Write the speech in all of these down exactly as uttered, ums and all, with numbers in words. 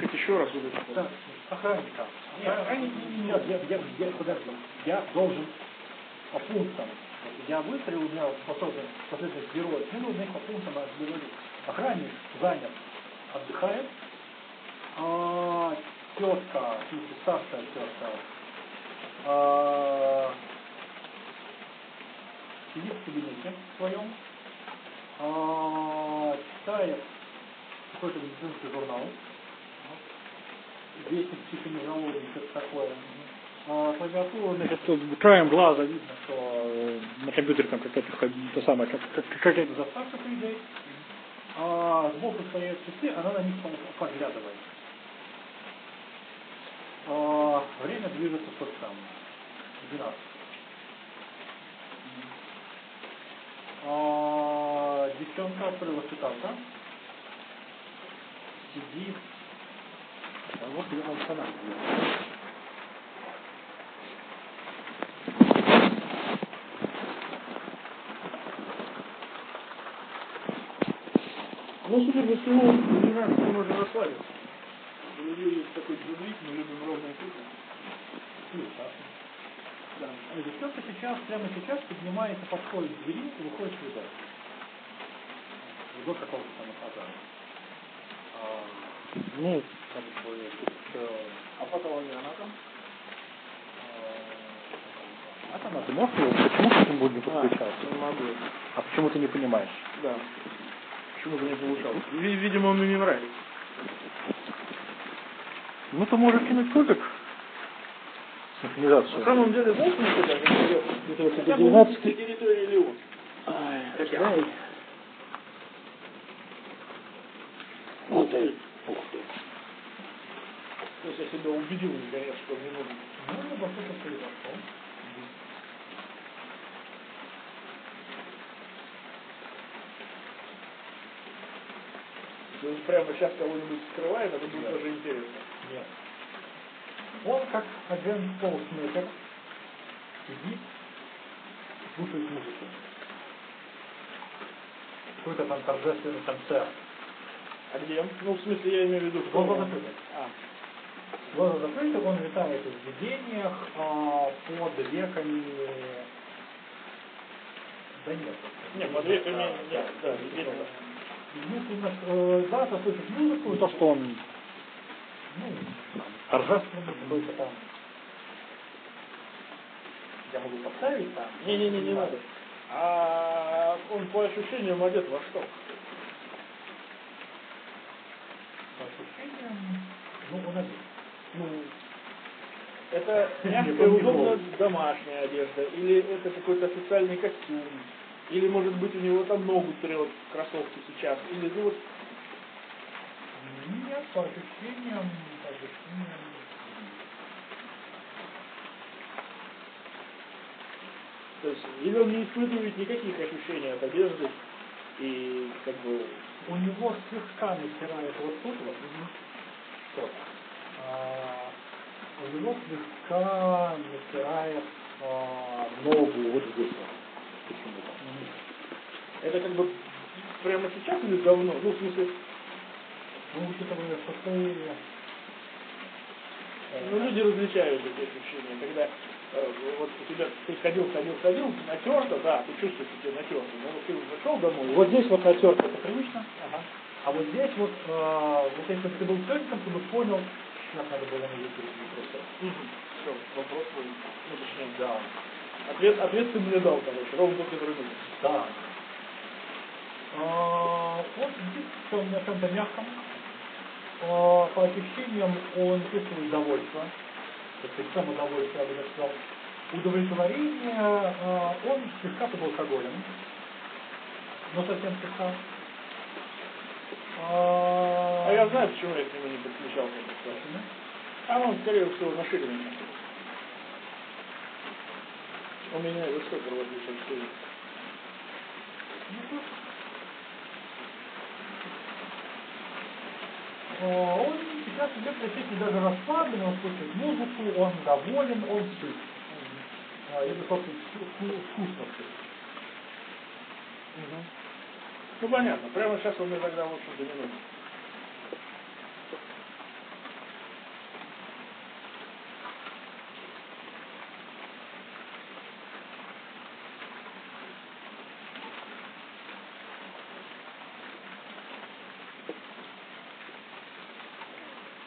Как еще раз вот это? Да, охранника. Нет, охранник не нет, я, я, я, подожди. Я должен по пунктам. Я выстроил, у меня последовательность героев. Мне нужно их по пунктам разделить. Охранник занят, отдыхает. А, тетка, старшая тетка, а, сидит в кабинете своем, а, читает какой-то медицинский журнал, вестник психоневрологии, что-то такое. А, клавиатура, значит, краем глаза видно, что на компьютере там какая-то то самое, как, как, какая-то заставка придет. А сбоку стоят часы, она на них поглядывает. А, время движется по самому. двенадцать. А, девчонка открыла цитату. Сидит. А вот ее алкана. Ну, судя по всему, не знаю, что можно расслабиться. У людей есть такой джудрик, мы любим ровные цифры. Да. Девчонка сейчас, прямо сейчас поднимается, подходит к двери и выходит в коридор. До какого-то там этажа. А, ну, как бы, э, А патология она там? А там, а ты можешь его, почему к этому не подключался? А, не могу. А почему ты не понимаешь? Да. Почему-то не получалось. Видимо, он мне не нравится. Ну, ты можешь кинуть кубик. Синхронизацию. На самом деле, знаешь, мне куда интересно? Хотя бы на территории Леон. Ай, Хотя дай. Ух ты. Ух ты. То есть я себя убедил, наконец, что мне нужно. Ну, во что-то произошло. Если он прямо сейчас кого-нибудь скрывает, это будет даже интересно. Нет. Он как агент Полсмейкер сидит, слушает музыку. Какой-то там торжественный концерт. А где? Ну, в смысле, я имею в виду, что... Глаза закрыты. А. Глаза закрыты, он витает в видениях, а под веками... Да нет. Нет, под веками нет, да, видения. Если у нас, э, да, то слышит музыку, то, что он, ну, торжественный какой-то там. Я могу поставить там? Не-не-не, не надо. А он по ощущениям одет во что? По ощущениям, ну, он одет. Ну, это мягкая, удобная домашняя одежда, или это какой-то официальный костюм, или, может быть, у него там ногу трет кроссовки сейчас, или, ну, вот... Нет, по ощущениям, по ощущениям... То есть, или он не испытывает никаких ощущений от одежды, и, как бы... У него слегка натирает вот тут вот, что-то. А, у него слегка натирает а, ногу вот здесь вот. Почему-то. Это как бы прямо сейчас или давно? Ну, в смысле... Ну, учитывая, что ты... Ну, люди различают эти ощущения, когда э, вот у тебя ты ходил, ходил, ходил, натерто, да, ты чувствуешь, что тебе натерто, но вот ты зашел домой. Вот здесь вот натерто, это привычно. Ага. А вот здесь вот, э, вот если бы ты был тетиком, ты бы понял, как надо было на языке просто. Угу. Все, вопрос твой, ну, точнее, да. Ответ, ответ ты мне дал, короче, ровно тот, который нужен. Да. А, он сидит в чем- на чем-то мягком. А, по ощущениям он чувствует удовольствие. Это самоудовольствие, я бы так сказал. Удовлетворение, а, он слегка под алкоголем. Но совсем слегка. А, А я знаю, почему я к нему не подключался. А он, скорее всего, наширенный. У меня высокий в отличие от всего. Он сейчас идет практически даже расслаблен, он слушает музыку, он доволен, он сыт. Это, собственно, вкусно сыт. Ну понятно, прямо сейчас он мне тогда, в общем-то, не нужен.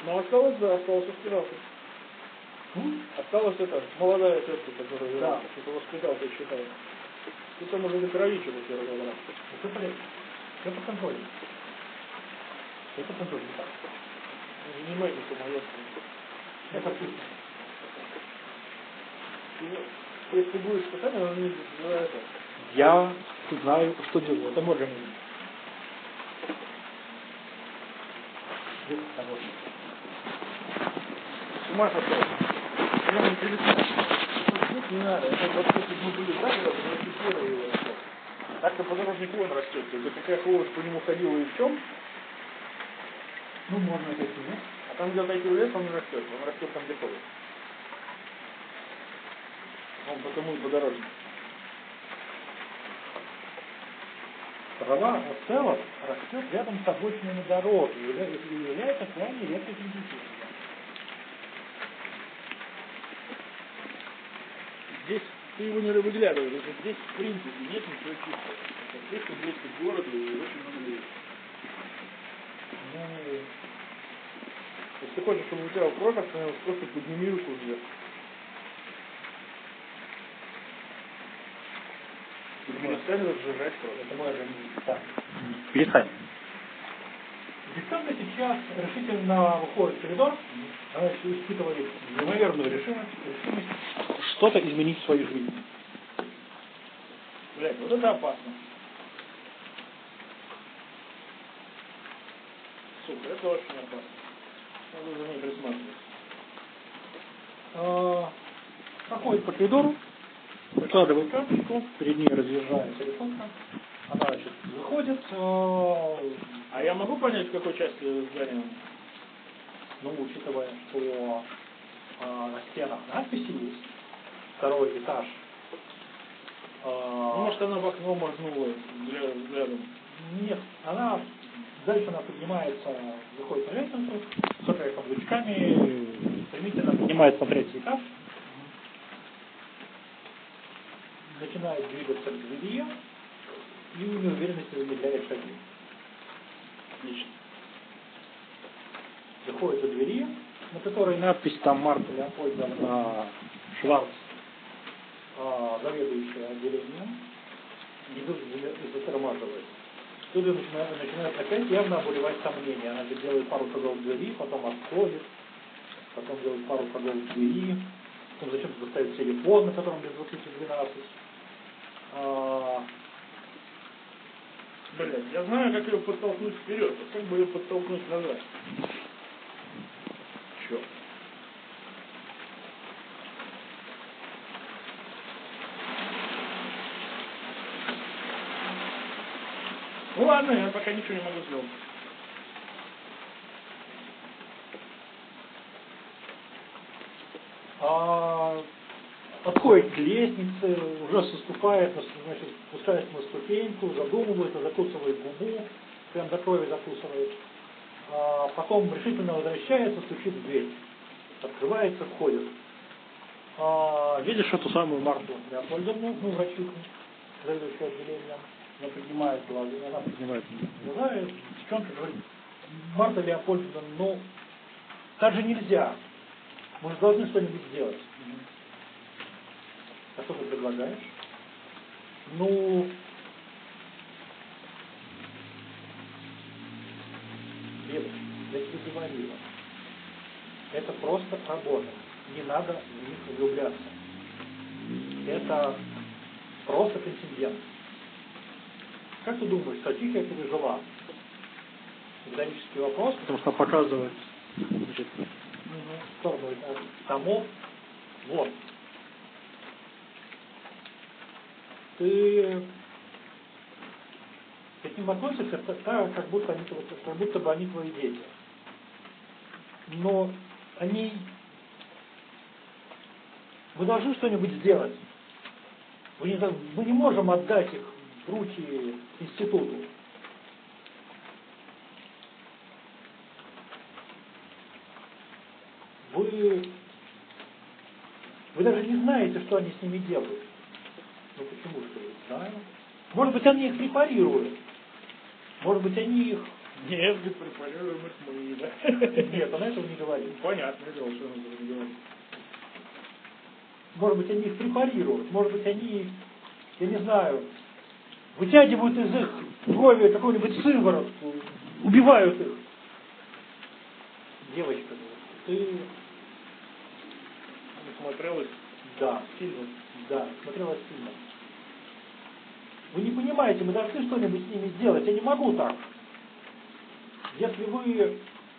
Но осталось, да, осталось воспиталка. Ну, Осталась эта молодая тетка, которая Да. что-то воспиталкой считает. Тут там уже закровичило первый раз. все порядок. Все по контролю. Все по контролю. Так. Не занимайтесь самоедством. Это вкусно. Если ты будешь писать, она не за это. Я знаю, что делаю. Это можем. С ума сошел. Я не перестал. Тут не надо. Это вот если бы мы были загородом, мы офицеры его растет. Так-то подорожник вон растет. Только какая холодь по нему ходила и в чем? Ну, можно это снять. А там, где отойти в лес, он не растет. Он растет там, где ходит. Он потому и подорожник. Трава в целом растет рядом с обочинами дороги и является крайне редкой компетенцией. Здесь ты его не выглядываешь, здесь в принципе нет ничего чистого. Здесь он близко к городу и очень много людей. Ну, если ты хочешь, чтобы у тебя кровь остановилась, просто подними руку вверх. И перестань разжижать кровь. это мой организм. Так. Перестань. Девчонка сейчас решительно выходит в коридор, она испытывает неимоверную решимость, решимость что-то изменить в своей жизни. Блядь, вот это опасно. Сука, это очень опасно. Надо за ней присматривать. А, проходит по коридору, выкладывает карточку, перед ней разъезжает телефонка, она, значит, выходит. А, А я могу понять, в какой части здания он? ну, учитывая, что а, на стенах надписи есть, второй этаж. А, Ну, может, она в окно моргнула взглядом. Нет, она дальше она поднимается, выходит на лестницу, цокая каблучками, стремительно поднимается на третий этаж, начинает двигаться к двери и в неуверенности замедляет шаги. Отлично. Заходит до двери, на которой надпись там Марта Леопольдовна Шварц, а, заведующая отделением, и затормаживает. Тут начинает, начинает опять явно обуревать сомнения. Она делает пару шагов к двери, потом отходит, потом делает пару шагов к двери, потом зачем-то достает телефон, на котором без двадцати двенадцать. А... Блять, я знаю, как ее подтолкнуть вперед, а как бы ее подтолкнуть назад. Черт. Ну ладно, я пока ничего не могу сделать. А... Подходит к лестнице, уже соступает, значит, спускается на ступеньку, задумывается, закусывает губу, прям до крови закусывает. А потом решительно возвращается, стучит в дверь. Открывается, входит. А, видишь эту самую Марту Леопольдовну, ну, врачиху, заведующую отделением. Она поднимает глаза, она поднимает глаза, и девчонка говорит: Марта Леопольдовна, ну, так же нельзя. Мы же должны что-нибудь сделать. А что ты предлагаешь? Ну, девочка, я тебе говорила, это просто работа. Не надо в них влюбляться. Это просто контингент. Как ты думаешь, каких я пережила? Риторический вопрос, потому что показывает, значит, в сторону томов. Вот. Ты к ним относишься так, как будто они, как будто бы они твои дети. Но они... Мы должны что-нибудь сделать. Мы не, мы не можем отдать их в руки институту. Вы... Вы даже не знаете, что они с ними делают. Ну почему же я знаю? Может быть, они их препарируют. Может быть, они их Нет, говорит, препарируем их мы, да? Нет, она этого не говорит. Понятно, что он это говорит. Может быть, они их препарируют, может быть, они, я не знаю, вытягивают из их крови какую-нибудь сыворотку, убивают их. Девочка, ты... Смотрелась? Да, фильм, да, смотрела фильм. Вы не понимаете, мы должны что-нибудь с ними сделать. Я не могу так. Если вы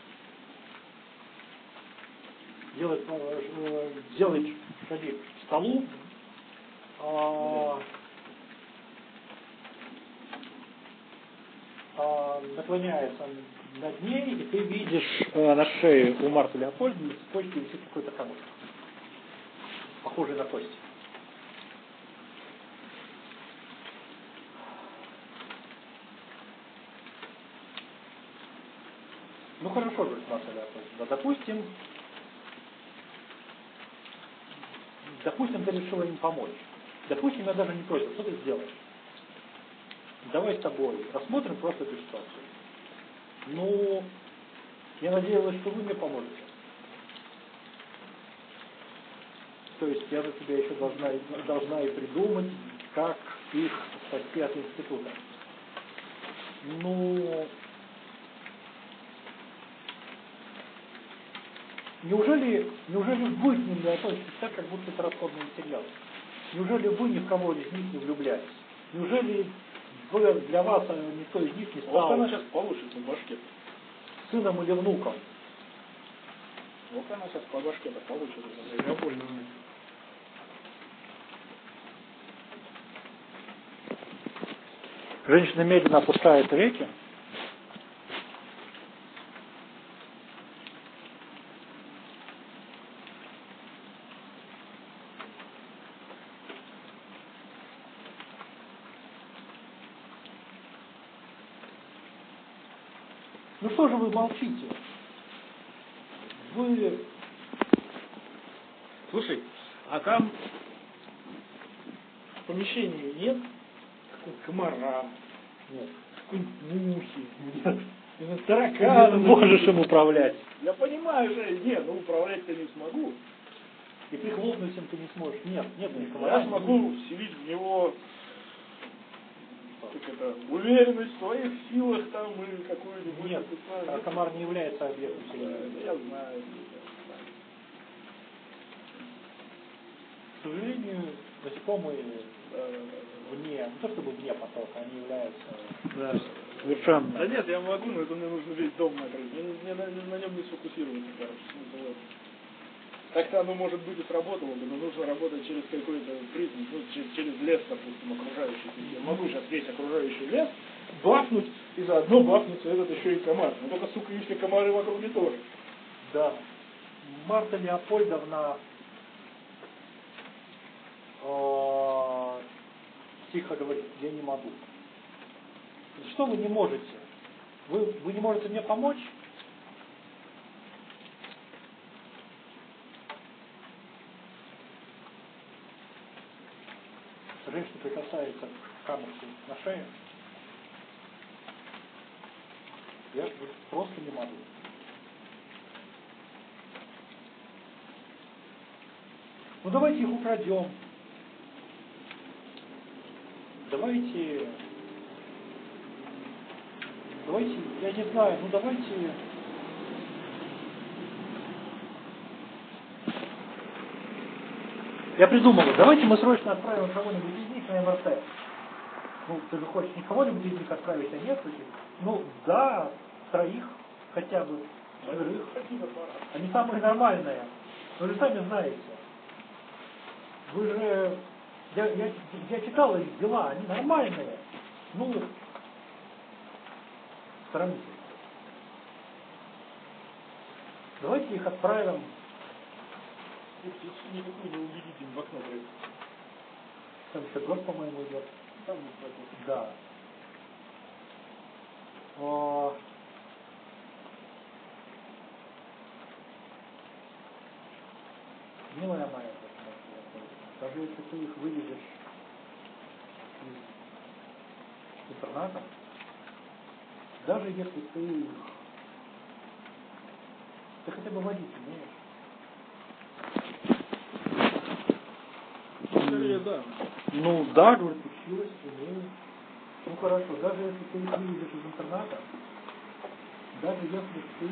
делаете, э, делаете шаги к столу, э, э, наклоняется над ней, и ты видишь э, на шее у Марты Леопольда на цепочке висит какой-то камушек, похожий на кость. Ну хорошо, говорит Марта Леопольда, допустим, допустим, ты решила им помочь. Допустим, я даже не против, что ты сделаешь? Давай с тобой рассмотрим просто эту ситуацию. Ну, я надеялась, что вы мне поможете. То есть я за тебя еще должна, должна и придумать, как их спасти от института. Ну, неужели, неужели вы к ним не относитесь так, как будто это расходный материал? Неужели вы ни в кого из них не влюблялись? Неужели вы, для вас никто из них не стал... Вот она сейчас получит на башке. Сыном или внуком? Вот она сейчас по башке-то получит. Я понял. Женщина медленно опускает веки. Ну что же вы молчите? Вы... Слушай, а там в помещении нет какого-то комара, Нет. какой-нибудь мухи, нет, Ты таракана. можешь им управлять. Я понимаю же, нет, ну управлять-то не смогу. И прихлопнуть им ты не сможешь. Нет, нет ни Я комара. смогу вселить в него как это, уверенность в своих силах там и какую-нибудь... Нет, а комар не является объектом Да, вселения. я знаю. К сожалению, насекомые Да, да, да. вне, не то чтобы вне потока, они являются Да. совершенно... Да нет, я могу, но это мне нужно весь дом накрыть. Мне, мне на, на нем не сфокусироваться, короче. Смысл в этом. Так-то оно, может быть, и сработало бы, но нужно работать через какой-то призм, ну, через, через лес, допустим, окружающий. Я могу сейчас весь окружающий лес бахнуть, и заодно бахнется этот еще и комар. Но только, сука, если комары в округе тоже. Да. Марта Леопольдовна э, тихо говорит, я не могу. Что вы не можете? Вы, вы не можете мне помочь? Женщина прикасается к камушку на шее. Я просто не могу. Ну давайте их украдем. Давайте... Давайте, я не знаю, ну давайте... Я придумал, давайте мы срочно отправим кого-нибудь из них на эм эр тэ. Ну, ты же хочешь не кого-нибудь из них отправить, а нескольких? Ну, да, троих хотя бы, четверых. Они самые нормальные. Вы же сами знаете. Вы же... Я, я, я читал их дела, они нормальные. Ну, сравните. Давайте их отправим. Птицу никакую не увидите, в окно пройти. Там еще год, по-моему, идет. Там не пройти. Да. О... Милая моя, даже если ты их выведешь из интерната, Даже если ты, ты хотя бы водить умеешь. Скорее, да. Ну да, говорит, училась, умею. Ну хорошо, даже если ты не видишь из интерната, даже если ты,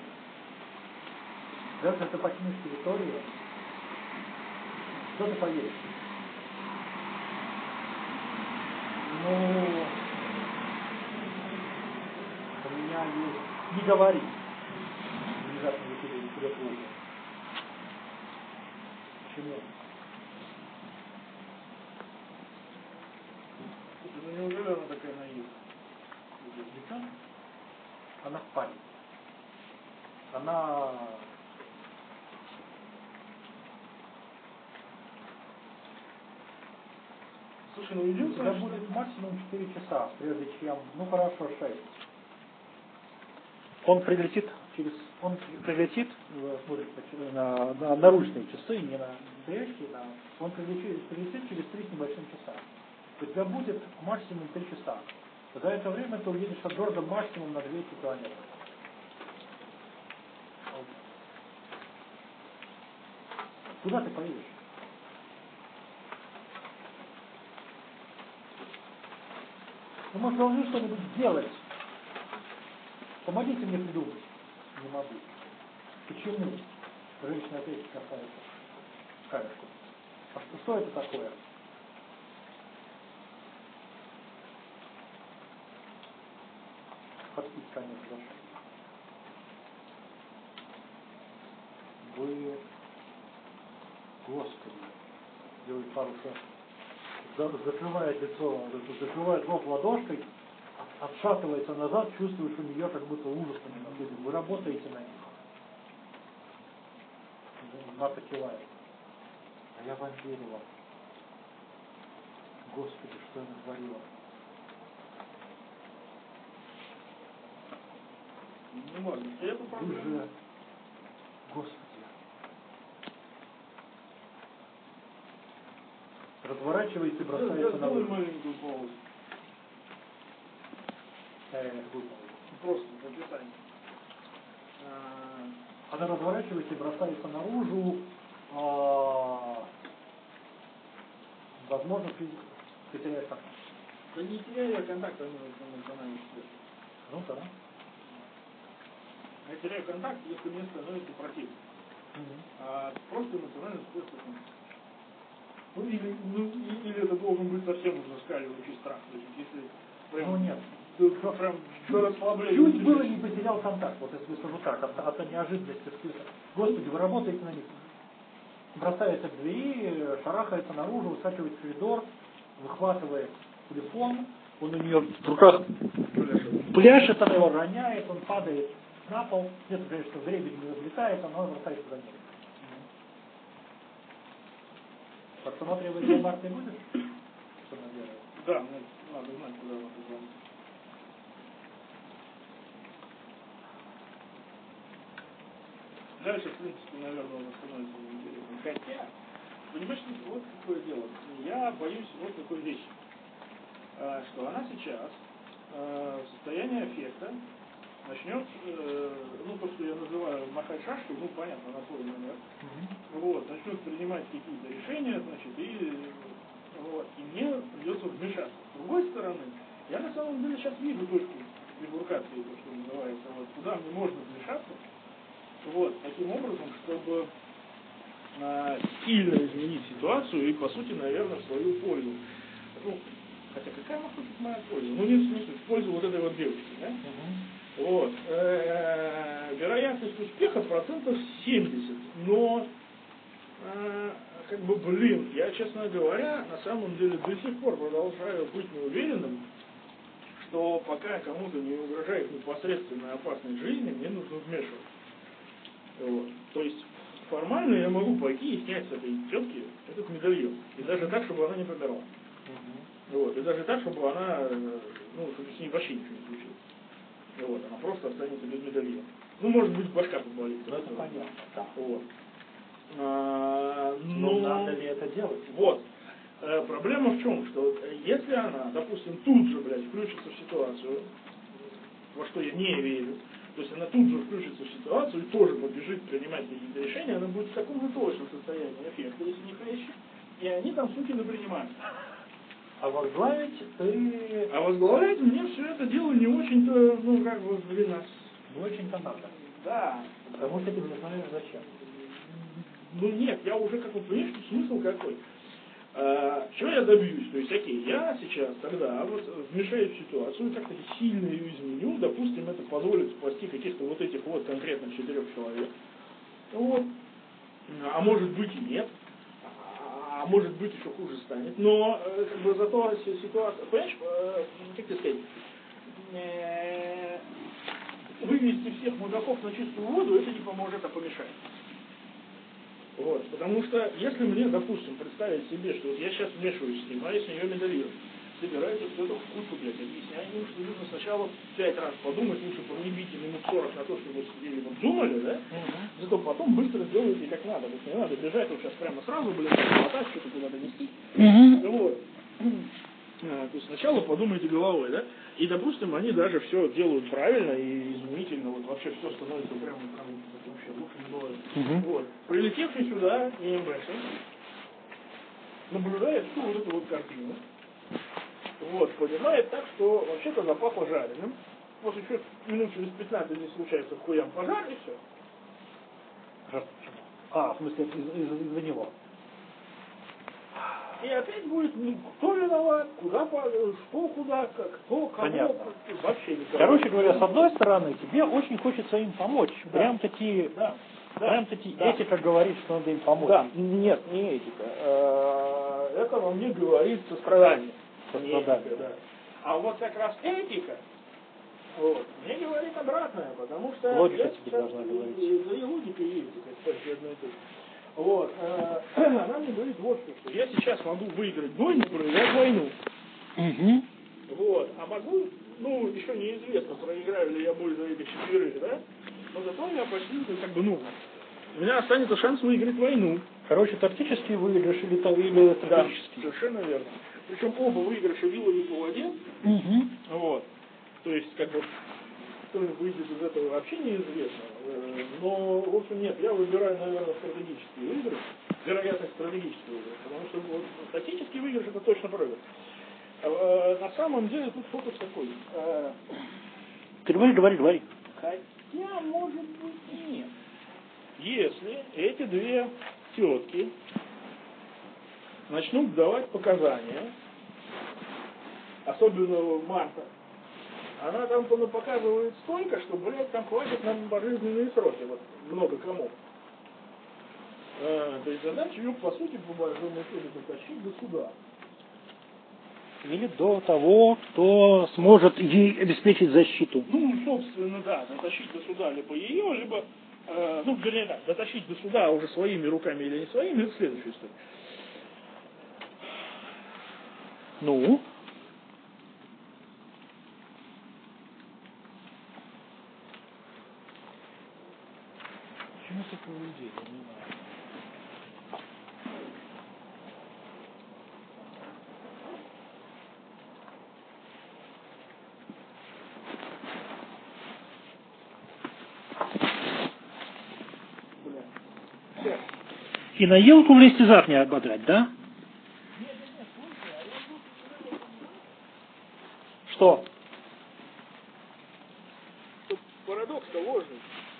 даже если ты покинешь территорию, что ты поедешь? Ну, у меня есть, не говори, внезапно выпили тебе плохо. Почему? Ну неужели она такая наивная? Девчонка? Она в панике. Она... Слушай, ну У тебя единственное, будет максимум четыре часа, прежде чем, ну хорошо, шесть. Он прилетит через, он прилетит, смотрит на, на наручные часы, не на настоящие, на, он прилетит, прилетит через три с небольшим часа. У тебя будет максимум три часа. За это время ты уедешь от города максимум на двести километров. Куда ты поедешь? Ну, может, должны что-нибудь сделать. Помогите мне придумать. Не могу. Почему? Женщина опять касается камешку. А что, что это такое? Подпись, конечно, зашел. Вы, Господи, делает пару шагов. Закрывает лицо, закрывает рот ладошкой, отшатывается назад, чувствует, что у нее как будто ужас на нее находит. Вы работаете на них. Ната кивает. А я вам верила. Господи, что я натворила? ну ладно, я Вы попробую. же... Господи. Разворачивается и бросается на Сделай улицу. маленькую паузу. Э, выпал. Просто в описании. А, Она разворачивается и бросается наружу. А, возможно, ты, ты теряешь контакт. Да не теряю я контакт, они эмоционально считают. Ну да. Я теряю контакт, если мне становится противно. Угу. А просто эмоционально способ. Ну или, ну, и- или это должен быть совсем уже скаливающий страх. То есть если прям, Ну нет. ты прям до расслабления. Чуть было не потерял контакт, вот если скажу так, от, от неожиданности вскрыта. Господи, вы работаете на них. Бросается к двери, шарахается наружу, выскакивает в коридор, выхватывает телефон, он у нее в руках пляшет, она его роняет, он падает на пол, где-то, конечно, вребень не взлетает, она бросается за ней. Подсматривать за Март не будешь? Что она делает? Да, ну, надо знать, куда она позвонит. Дальше, в принципе, наверное, уже становится неинтересно. Хотя, понимаешь, вот какое дело. Я боюсь вот такой вещи. Что она сейчас в состоянии аффекта начнет, ну, то, что я называю махать шашкой, ну, понятно, на свой манер. Mm-hmm. Вот, начнет принимать какие-то решения, значит, и, вот, и мне придется вмешаться. С другой стороны, я на самом деле сейчас вижу точку бифуркации, то, что называется, вот, куда мне можно вмешаться. Вот, таким образом, чтобы а, сильно изменить ситуацию и, по сути, наверное, в свою пользу. Ну, хотя какая может быть моя польза? Ну, не в смысле, в пользу вот этой вот девушки, да? Uh-huh. Вот. Э-э- вероятность успеха процентов семьдесят. Но, э- как бы, блин, я, честно говоря, на самом деле до сих пор продолжаю быть неуверенным, что пока кому-то не угрожает непосредственно опасной жизни, мне нужно вмешиваться. Вот. То есть формально я могу пойти и снять с этой тетки этот медальон. И даже так, чтобы она не померла. Uh-huh. Вот. И даже так, чтобы она, ну, чтобы с ней вообще ничего не случилось. Вот. Она просто останется без медальона. Ну, может быть, башка поболит. Ну, это понятно. Да. Вот. А, но... но надо ли это делать? Вот. А, проблема в чем? Что если она, допустим, тут же, блядь, включится в ситуацию, во что я не верю, то есть она тут же включится в ситуацию и тоже побежит принимать какие-то решения, она будет в таком же точном состоянии эффекта, если не хлеще, и они там сукины принимают. А возглавить ты... А возглавлять мне все это дело не очень-то, ну, как бы, блин, нас... Не очень-то надо. Да. Потому что ты не знаешь зачем. Ну нет, я уже, как бы, понимаешь, что смысл какой? А, чего я добьюсь? То есть, окей, я сейчас тогда вот вмешаюсь в ситуацию, как-то сильно ее изменю, допустим, это позволит спасти каких-то вот этих вот конкретных четырех человек. Вот. А может быть и нет. А может быть еще хуже станет. Но как бы зато ситуация, понимаешь, как тебе сказать, вывести всех мудаков на чистую воду, это не поможет, а помешает. Вот. Потому что если мне, допустим, представить себе, что вот я сейчас вмешиваюсь с ним, а с нее медалирую, собирается все это в кучу, блядь, объясняю ему, что нужно сначала пять раз подумать, лучше пробить минут сорок на то, что вы сидели вот думали, да? Uh-huh. Зато потом быстро сделайте как надо. Вот не надо бежать вот сейчас прямо сразу, блядь, хватать, что-то куда-то нести. Uh-huh. Вот. А, то есть сначала подумайте головой, да? И, допустим, они даже все делают правильно и изумительно, вот вообще все становится прямо, прямо вообще лучше не бывает. Uh-huh. Вот. Прилетевший сюда ИМБшник наблюдает всю вот эту вот картину. Вот, понимает так, что вообще-то запахло жареным. Вот еще минут через пятнадцать здесь случается хуям пожар и все. А, в смысле, из-за из- из- него. И опять будет, ну, кто виноват, куда, что, куда, как, кто, кого. Понятно. Вообще никого. Короче говоря, с одной стороны, тебе очень хочется им помочь. Да. Прям таки, да. прям таки да. этика говорит, что надо им помочь. Да, нет, не этика. Это во мне говорит сострадание. Сострадание. Да. А вот как раз этика, вот, мне говорит обратное, потому что... Логика тебе должна говорить. Да и логика и этика, кстати, одно и то же. Вот, э, она мне говорит вот что, что я сейчас могу выиграть бой, не проиграть войну. Угу. Вот, а могу, ну, еще неизвестно, проиграю ли я бой за этих четверых, да? Но зато я почти, как бы, ну, у меня останется шанс выиграть войну. Короче, тактический выигрыш или, или стратегический? Да, совершенно верно. Причем оба выигрыша вилами по воде. Угу. Вот. То есть, как бы, кто выйдет из этого вообще неизвестно. Но, в общем, нет, я выбираю, наверное, стратегический выигрыш. Вероятность стратегического выигрыша. Потому что вот, тактический выигрыш это точно проигрыш. А, на самом деле тут фокус такой. А, Ты говори, говори, говори. Хотя, может быть, и нет. Если эти две тетки начнут давать показания, особенно Марта, она там показывает столько, что, блядь, там хватит нам пожизненные сроки, вот много кому. А, то есть задача ее, по сути, по большому счету, дотащить до суда. Или до того, кто сможет ей обеспечить защиту. Ну, собственно, да, дотащить до суда либо ее, либо, э, ну, вернее, да, дотащить до суда уже своими руками или не своими, это следующая история. Ну? Почему такое людей? Я не знаю. И на елку в листизах не ободрать, да? Нет, нет, нет, слушай, а я тут... Что? Тут парадокс-то ложный.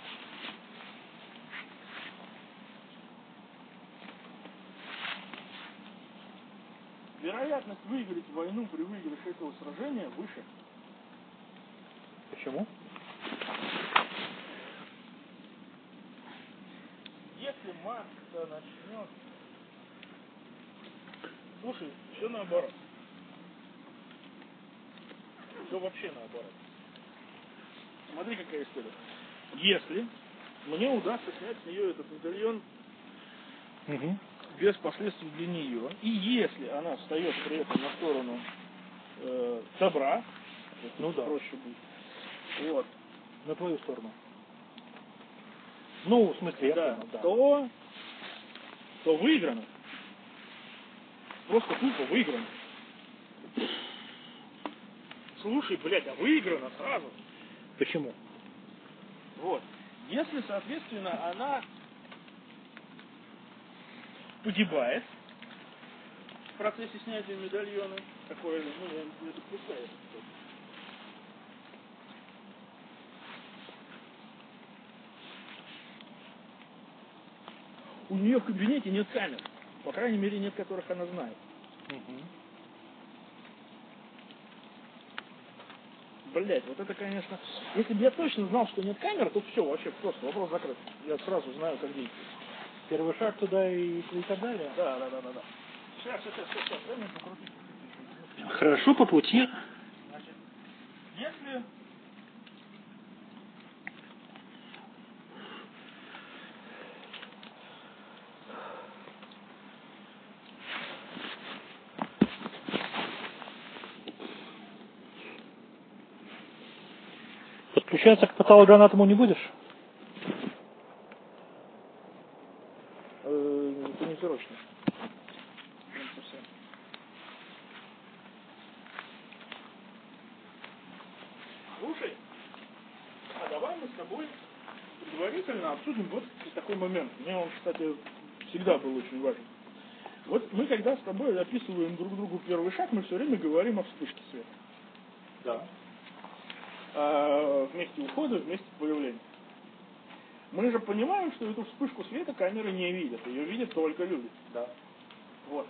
Вероятность выиграть войну при выигрыше этого сражения выше. Почему? Если Маркс начнет... Слушай, все наоборот. Все вообще наоборот. Смотри, какая история. Если мне удастся снять с нее этот медальон Угу. без последствий для нее, и если она встает при этом на сторону э, добра, ну да, проще будет, вот, на твою сторону. Ну, в смысле, я да, понял, да. то, то выиграно. Просто тупо выиграно. Слушай, блядь, а выиграно сразу. Почему? Вот. Если, соответственно, она погибает в процессе снятия медальона, такое, ну, я не допускаю. У нее в кабинете нет камер. По крайней мере, нет, которых она знает. Угу. Блять, вот это, конечно... Если бы я точно знал, что нет камер, то все, вообще просто вопрос закрыт. Я сразу знаю, как действовать. Первый шаг туда и, и так далее? Да, да, да, да, да. Сейчас, сейчас, сейчас, сейчас, дай мне покрутить. Хорошо, по пути. Значит, если... Подключаться к патологоанатому не будешь? Э, это не срочно. Слушай, а давай мы с тобой предварительно обсудим вот такой момент. Мне он, кстати, всегда был очень важен. Вот мы когда с тобой описываем друг другу первый шаг, мы все время говорим о вспышке света. Да. А, вместе ухода, вместе появления. Мы же понимаем, что эту вспышку света камеры не видят, ее видят только люди. Да. Вот.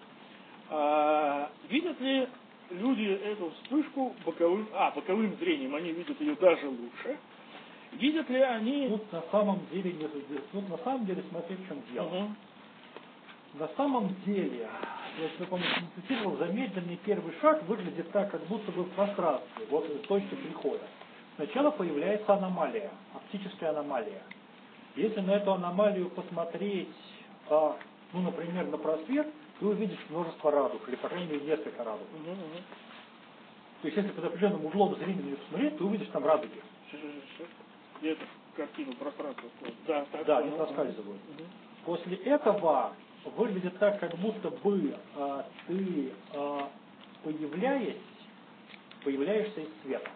А, видят ли люди эту вспышку боковым, а, боковым зрением, они видят ее даже лучше. Видят ли они... Тут на самом деле нет, тут на самом деле смотри, в чем дело. Угу. На самом деле, если вы помните, цитировал, замедленный первый шаг выглядит так, как будто бы в пространстве, вот в точке прихода. Сначала появляется аномалия, оптическая аномалия. Если на эту аномалию посмотреть, а, ну, например, на просвет, ты увидишь множество радуг, или, по крайней мере, несколько радуг. Угу, угу. То есть, если под определенным углом зрения посмотреть, ты увидишь там радуги. Где это картину пространства? Да, так, да, не проскальзывают. Угу. После этого выглядит так, как будто бы а, ты, а, появляясь, появляешься из света.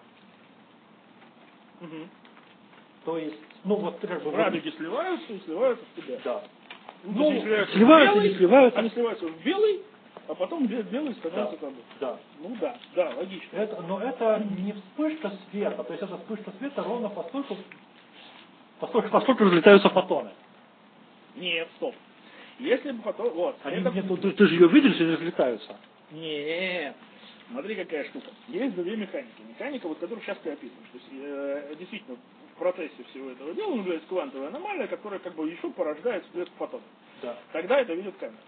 Угу. То есть, ну вот ты как бы... Радуги сливаются и сливаются в тебя. Да. Ну, Ну, сливаются, сливаются, белый, не сливаются. они сливаются в белый, а потом белый становится Да. тобой. Да. Ну да, да, логично. Это, но это не вспышка света, то есть это вспышка света ровно постольку, постольку, постольку разлетаются фотоны. Нет, стоп. Если бы потом... Вот. Они это... нет, ну, ты, ты же ее видишь, они разлетаются. Нет. Смотри, какая штука. Есть две механики. Механика, вот, которую сейчас ты описываешь. То есть, э, действительно, в процессе всего этого дела является квантовая аномалия, которая как бы еще порождает всплеск фотонов. Да. Тогда это видит камера.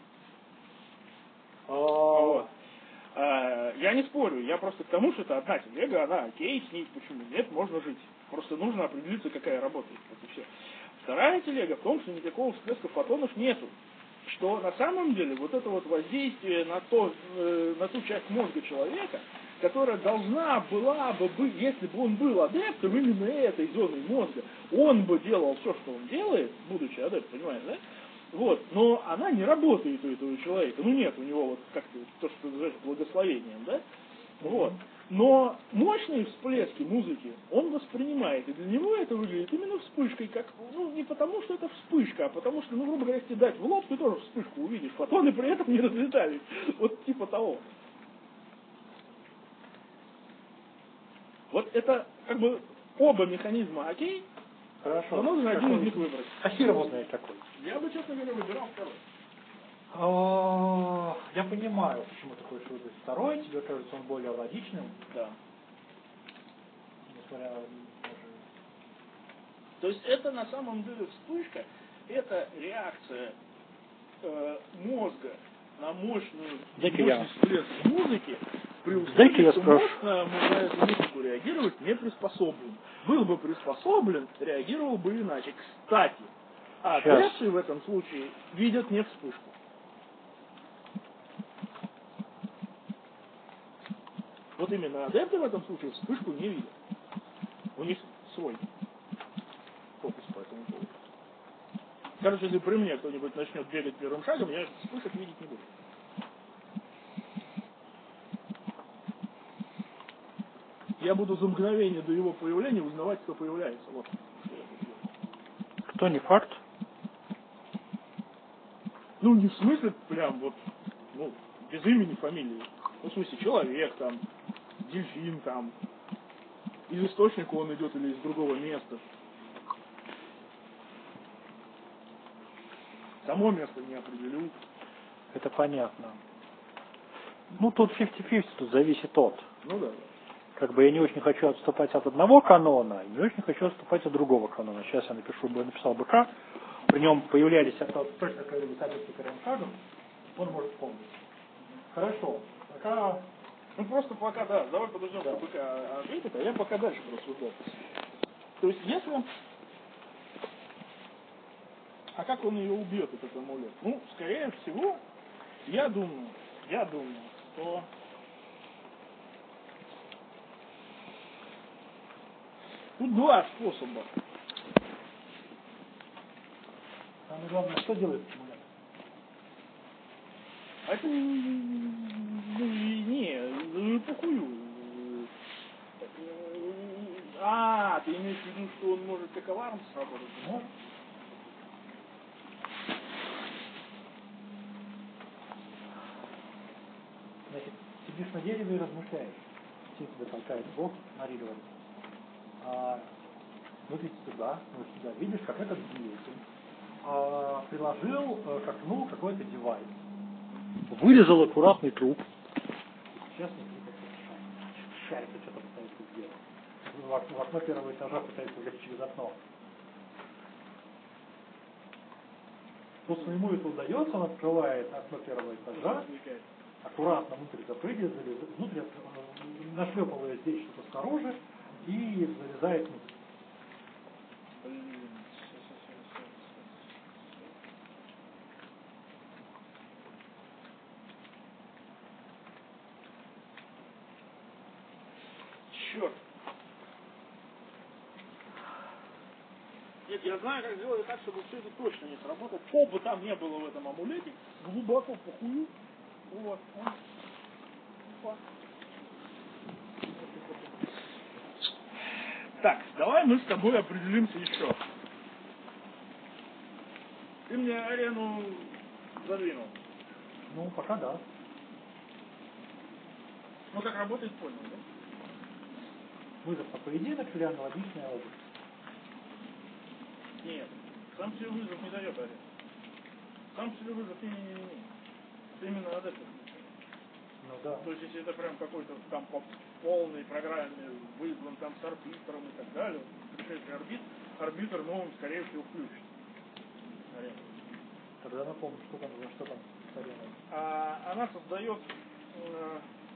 А... Вот. А, я не спорю, я просто к тому, что это одна телега, она окей, с ней почему нет, можно жить. Просто нужно определиться, какая работает. Вот и все. Вторая телега в том, что никакого всплеска фотонов нету. Что на самом деле вот это вот воздействие на, то, э, на ту часть мозга человека, которая должна была бы быть, если бы он был адептом именно этой зоны мозга, он бы делал все, что он делает, будучи адептом, понимаешь, да? Вот, но она не работает у этого человека, ну нет у него вот как-то то, что называется благословением, да? Вот. Но мощные всплески музыки он воспринимает, и для него это выглядит именно вспышкой, как, ну, не потому, что это вспышка, а потому что, ну, грубо говоря, если дать в лоб, ты тоже вспышку увидишь, фотоны при этом не разлетались. Вот типа того. Вот это, как бы, оба механизма окей, Хорошо. но нужно какой? один из них выбрать. А Хирова знает какой? Я бы, честно говоря, выбирал второй. А, я понимаю, почему ты хочешь выбрать второй, тебе кажется он более логичным. Да. Несмотря на... То есть это на самом деле вспышка, это реакция э, мозга на мощную, Дай-ка мощный я. всплеск музыки, при Дай-ка условии, я что спрошу. мозг на, на эту музыку реагировать не приспособлен. Был бы приспособлен, реагировал бы иначе. Кстати, адепты в этом случае видят не вспышку. Вот именно адепты в этом случае вспышку не видят. У них свой фокус по этому поводу. Короче, если при мне кто-нибудь начнет бегать первым шагом, я вспышек видеть не буду. я буду за мгновение до его появления узнавать, кто появляется. Вот. Кто не факт? Ну, не в смысле прям вот, ну, без имени, фамилии. Ну, в смысле, человек там, дельфин там. Из источника он идет или из другого места. Само место не определю. Это понятно. Ну, тут пятьдесят на пятьдесят, тут зависит от. Ну да. Как бы я не очень хочу отступать от одного канона, не очень хочу отступать от другого канона. Сейчас я напишу, написал БК, при нем появлялись это точно какие-то таблицы Каренхагов, он может помнить. Хорошо. Пока... Ну просто пока, да, давай подождем, да. Пока ответит, а я пока дальше рассуждаю. То есть если... А как он ее убьет, этот амулет? Ну, скорее всего, я думаю, я думаю, что... Тут два способа. Самое главное, что делает амулет? А это ну, не, ну, похую. А, ты имеешь в виду, что он может как аларм сработать? Может. Значит, сидишь на дереве и размышляешь. Все тебя толкает Бог, Мария говорит. А, выглядит сюда, вот сюда. Видишь, как этот двигатель а, приложил а, к окну какой-то девайс. Вырезал аккуратный труп. Сейчас не шарится, что-то пытается сделать. В окно первого этажа пытается влезть через окно. То своему это удается, он открывает окно первого этажа, аккуратно внутрь запрыгивает, внутрь нашлепывает здесь что-то снаружи и залезает внутрь. Черт. Нет, я знаю, как сделать так, чтобы все это точно не сработало. Что бы там не было в этом амулете, глубоко похую. Вот. Вот. Так, давай мы с тобой определимся еще. Ты мне арену задвинул. Ну, пока да. Ну, как работает, понял, да? Вызов на поединок или аналогичная область? Нет. Сам себе вызов не дает арену. Сам себе вызов не, не, не, не. Это именно от этого. Ну да. То есть, если это прям какой-то там по полной программе вызван там с арбитром и так далее, пришедший арбитр, арбитр новым, скорее всего, включит арену. Тогда напомню, что там, что там с ареной. А, она создает э,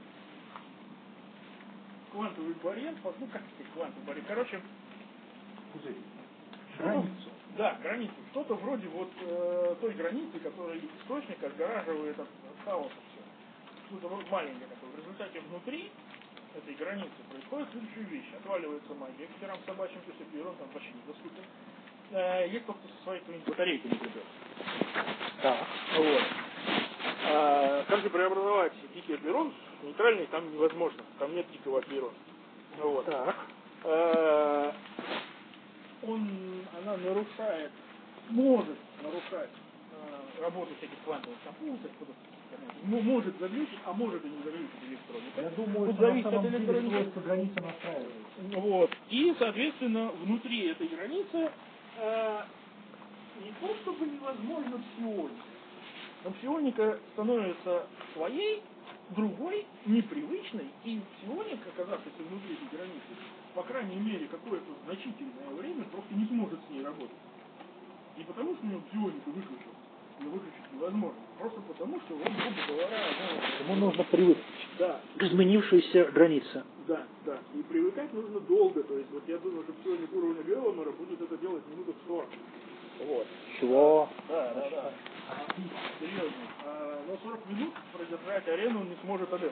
квантовый барьер, ну как сказать, квантовый барьер, короче, Пузырь. Границу. Да, границу. Что-то вроде вот э, той границы, которая источник отгораживает от хаоса все. Что-то вот маленькое такое. В результате внутри этой границы происходит следующая вещь. Отваливается магия к херам собачьим, то есть эпирон там вообще недоступен. Э, есть кто-то со своей какой-нибудь батарейкой, например. Так. Вот. А, как же преобразовать дикий эпирон? Нейтральный там невозможно. Там нет дикого эпирона. Вот. Так. Э, он, она нарушает, может нарушать э, работу всяких квантовых компьютеров, ну, может заглючить, а может и не заглючить электроника. Я думаю, тут что зависит на от самом деле электроники. свойства границы настраиваются. Вот. И, соответственно, внутри этой границы э, не то чтобы невозможно псионика, но псионика становится своей, другой, непривычной, и псионик, оказавшись внутри этой границы, по крайней мере, какое-то значительное время просто не сможет с ней работать. Не потому, что у него псионика выключилась, ее выключить невозможно, просто потому, что он, грубо говоря, ну, Ему нужно привыкнуть да, к изменившейся границе. да, да, и привыкать нужно долго, то есть вот я думаю, что псионик уровня Геломера будет это делать минуту в сорок. Вот. Чего? Да, да, да. А, серьезно. А, но сорок минут продержать арену он не сможет адепт.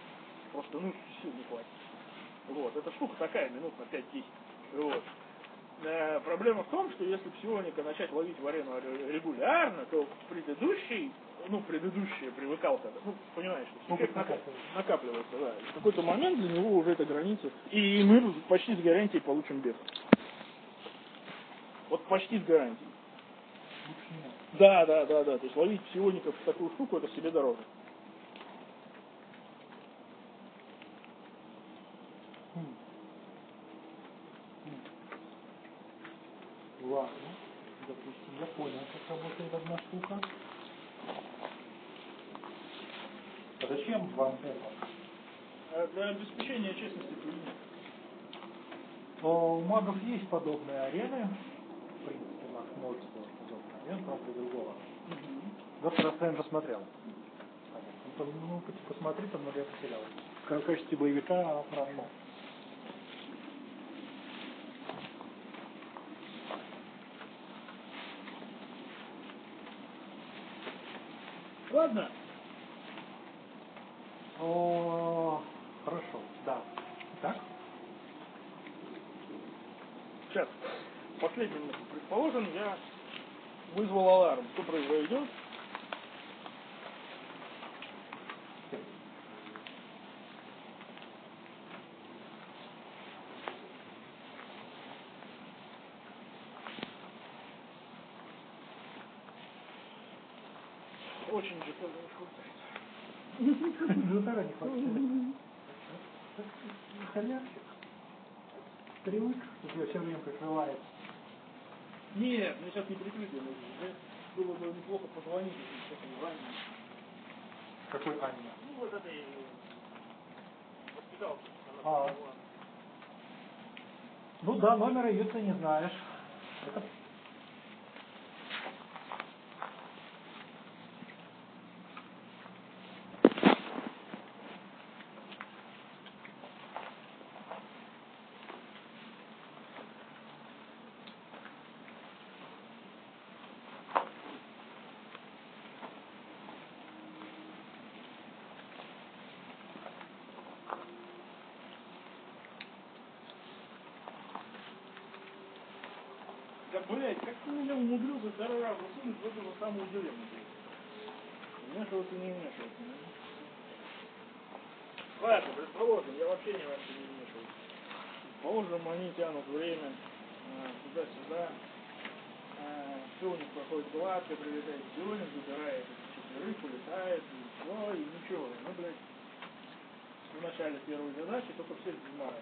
Просто, ну, сил не хватит. Вот, эта штука такая, минут на пять-десять. Вот. Э, проблема в том, что если псионика начать ловить в арену регулярно, то предыдущий, ну, предыдущий привыкал-то, ну, понимаешь, что эффект накапливается. накапливается, да. И в какой-то момент для него уже это граница. И мы почти с гарантией получим бег. Вот почти с гарантией. Да, да, да, да. То есть ловить псиоников в такую штуку, это себе дороже. Ладно, допустим, я понял, как работает одна штука. А зачем вам это? Для обеспечения честности клиники. У магов есть подобные арены. В принципе, маг может сделать подобные арены, правда, другого. Доктор Астейн посмотрел. Ну, посмотри, там, но я потерял. В качестве боевика прошел. Ладно. О, хорошо, да. Так? Сейчас. Последним, предположим, я вызвал аларм. Что произойдет? Очень же хватает. Жутара не хватает. Халявчик. Привык, что все время прикрывает. Нет, мне сейчас не прикрытие нужно. Было бы неплохо позвонить, если что-то Анне. Какой Анне? Ну вот этой воспиталке. А. Ну да, номера ее ты не знаешь. Это... Да, блядь, как ты меня умудрился второй раз засунуть в эту самую деревню? Вмешиваться не вмешиваться. Ладно, предположим, я вообще ни во что не вмешиваюсь. Предположим, они тянут время туда-сюда. Все у них проходит гладко, прилетает псионик, забирает четверых, улетает, и все, и ничего. Ну, блядь, в начале первой задачи только все взимают.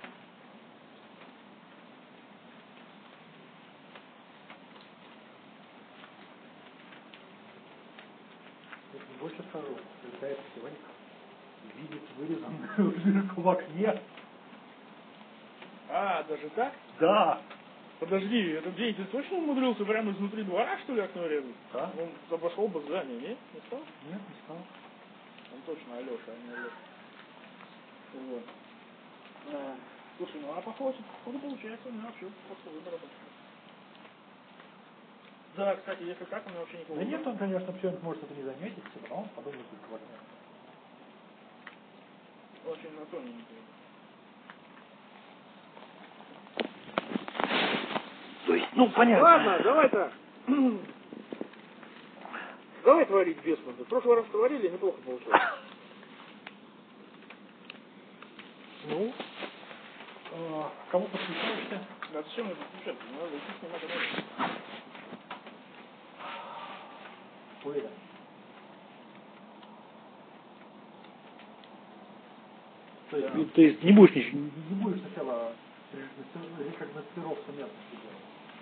Больше скажу, прилетает псионик, видит вырезанную дырку в окне. А, даже так? Да. Подожди, этот деятель точно умудрился прямо изнутри двора, что ли, окно резать? Да. Он обошел бы здание, нет? Не стал? Нет, не стал. Он точно Алеша, а не Алеша. Вот. А, слушай, ну а походу, походу получается, у меня вообще после выбора почти. Да, кстати, если так, у меня вообще никого Да не нет, он, конечно, псионик может это не заметить, все равно он подумает, что это очень на тоненький. То есть, ну, понятно. Ладно, давай так. Давай творить бесмонды. В прошлый раз творили, неплохо получилось. Ну, э, кому подключаешься? А зачем это подключаться? Не надо идти снимать анализ. Уверен. То есть, да. То есть не будешь ничего, не будешь сначала рекогносцировку местности делать.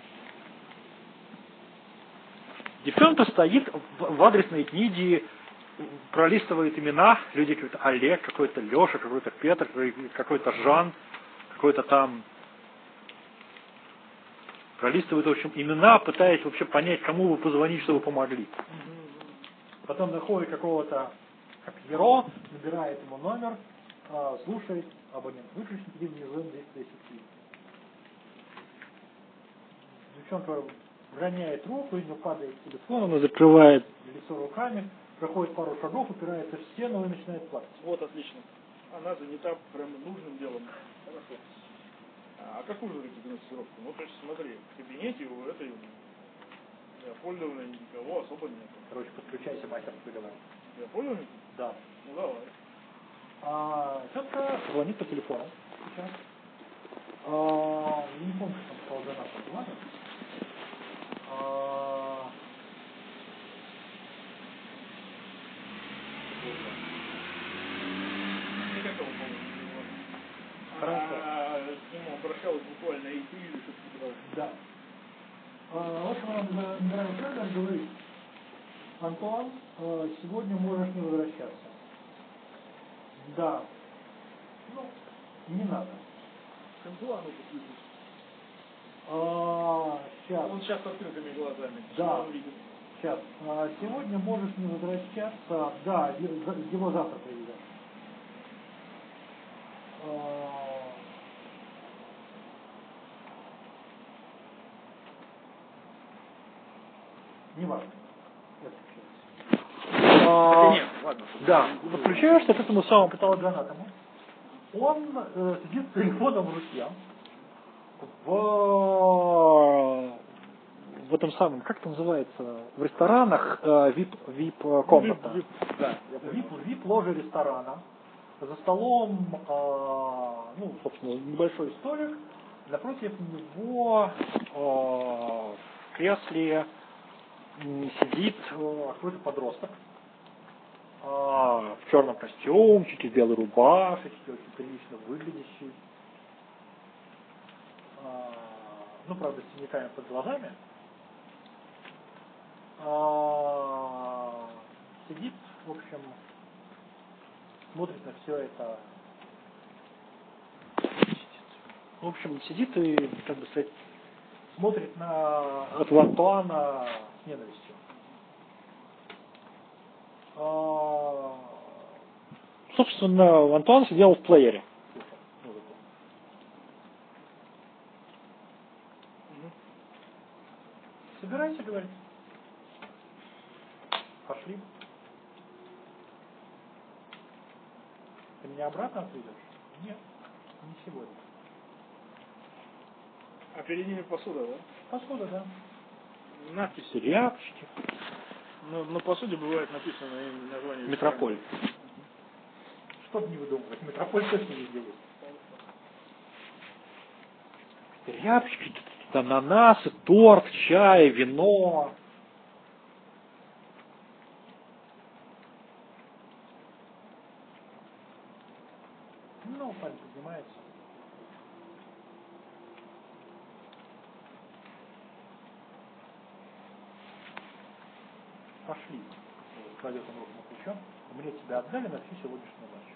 Девчонка стоит в, в адресной книге, пролистывает имена, люди какой-то Олег, какой-то Леша, какой-то Петр, какой-то Жан, какой-то там. Пролистывает, в общем, имена, пытаясь вообще понять, кому вы позвонить, чтобы помогли. Потом находит какого-то как Еро, набирает ему номер, а, слушает, абонент выключен, и внизу здесь десять. Девчонка роняет руку, у нее падает телефон, она закрывает лицо руками, проходит пару шагов, упирается в стену и начинает плакать. Вот, отлично. Она занята прям нужным делом. Хорошо. А какую же рекогносцировку? Ну, то есть, смотри, в кабинете у этой для пользования никого особо нет. Короче, подключайся, мастер, поговорим. Для пользования? Да. Ну, давай. А, тетка звонит по телефону сейчас. А, я не помню, что там сказал жена, что звонит. А, Ну, как его помню? Хорошо. А, с ним обращалась буквально и ты или что-то. Да. А, в общем, она набирает тренер, говорит: Антуан, э, сегодня можешь не возвращаться. Да. Ну, не надо. К Антуану подключись. А, сейчас. Он сейчас с открытыми глазами. Да. Что он видит? Сейчас. А, сегодня можешь не возвращаться. Да, е- его завтра приведешь. А, не важно. Хотя нет, ладно. Да, подключаешься к этому самому патологоанатому. Он э, сидит с телефоном в руке. В, в этом самом, как это называется, в ресторанах э, вип, вип комната. Ну, вип, вип, да, вип, вип ложа ресторана. За столом, э, ну, собственно, небольшой столик. Напротив него э, в кресле м, сидит э, какой-то подросток. А, в черном костюмчике, в белой рубашечке, очень прилично выглядящий. А, ну, правда, с синяками под глазами. А, сидит, в общем, смотрит на все это. В общем, сидит и, как бы сказать, смотрит на этого Антуана с ненавистью. А, собственно, Антуан сидел в плеере. Собирайся, говорит. Пошли. Ты меня обратно отведешь? Нет, не сегодня. А перед ними посуда, да? Посуда, да. Надписи. Рябчики. На, на посуде бывает написано название. Метрополь. Что бы не выдумывать, метрополь точно везде есть. Рябчики, ананасы, торт, чай, вино. Ну, парень поднимается. Пошли. Кладет он руку на плечо. Мне тебя отдали на всю сегодняшнюю ночь.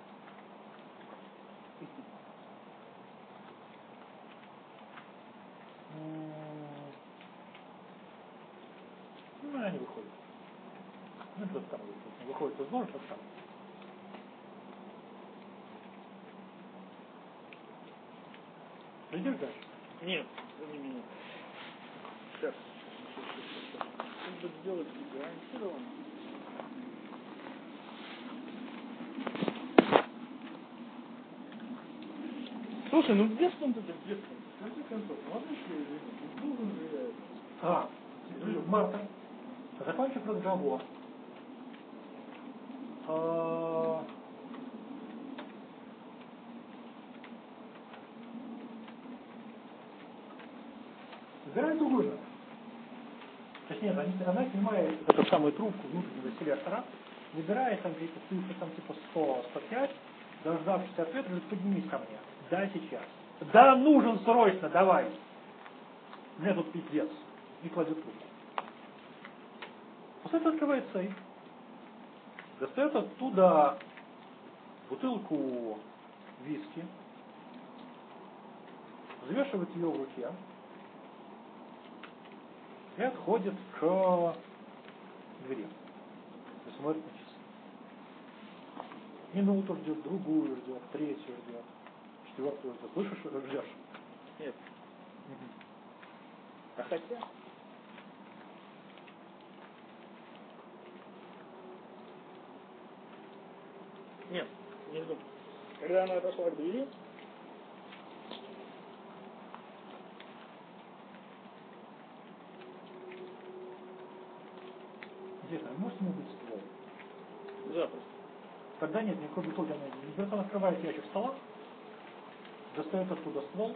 Ну, они выходят. Ну, кто там выходит? Выходит из ложи, кто там. Идешь дальше? Нет, это не меня. Сейчас. Как бы сделать гарантированно. Слушай, ну где он это где в конце концов? Ладно, что я не должен же я это. А, Марта, закончив разговор, а, забирает другую жену. То есть нет, они, она снимает эту самую трубку внутреннего селектора, выбирает там какие-то цифры, там типа сто, сто пять, дождавшись ответа, говорит: поднимись ко мне. Да, сейчас. Да, нужен срочно, давай. У меня тут пиздец. И кладет трубку. После этого открывает сейф. Достает оттуда бутылку виски, взвешивает ее в руке и отходит к двери. И смотрит на часы. Минуту ждет, другую ждет, третью ждет, четвертую ждет. Слышишь, что ждешь? Нет. Угу. А хотя? Нет, не жду. Когда она отошла к двери, интересно, а может ему быть ствол? Запросто. Тогда нет никакой бутылки. Берет, он открывает ящик стола, достает оттуда ствол,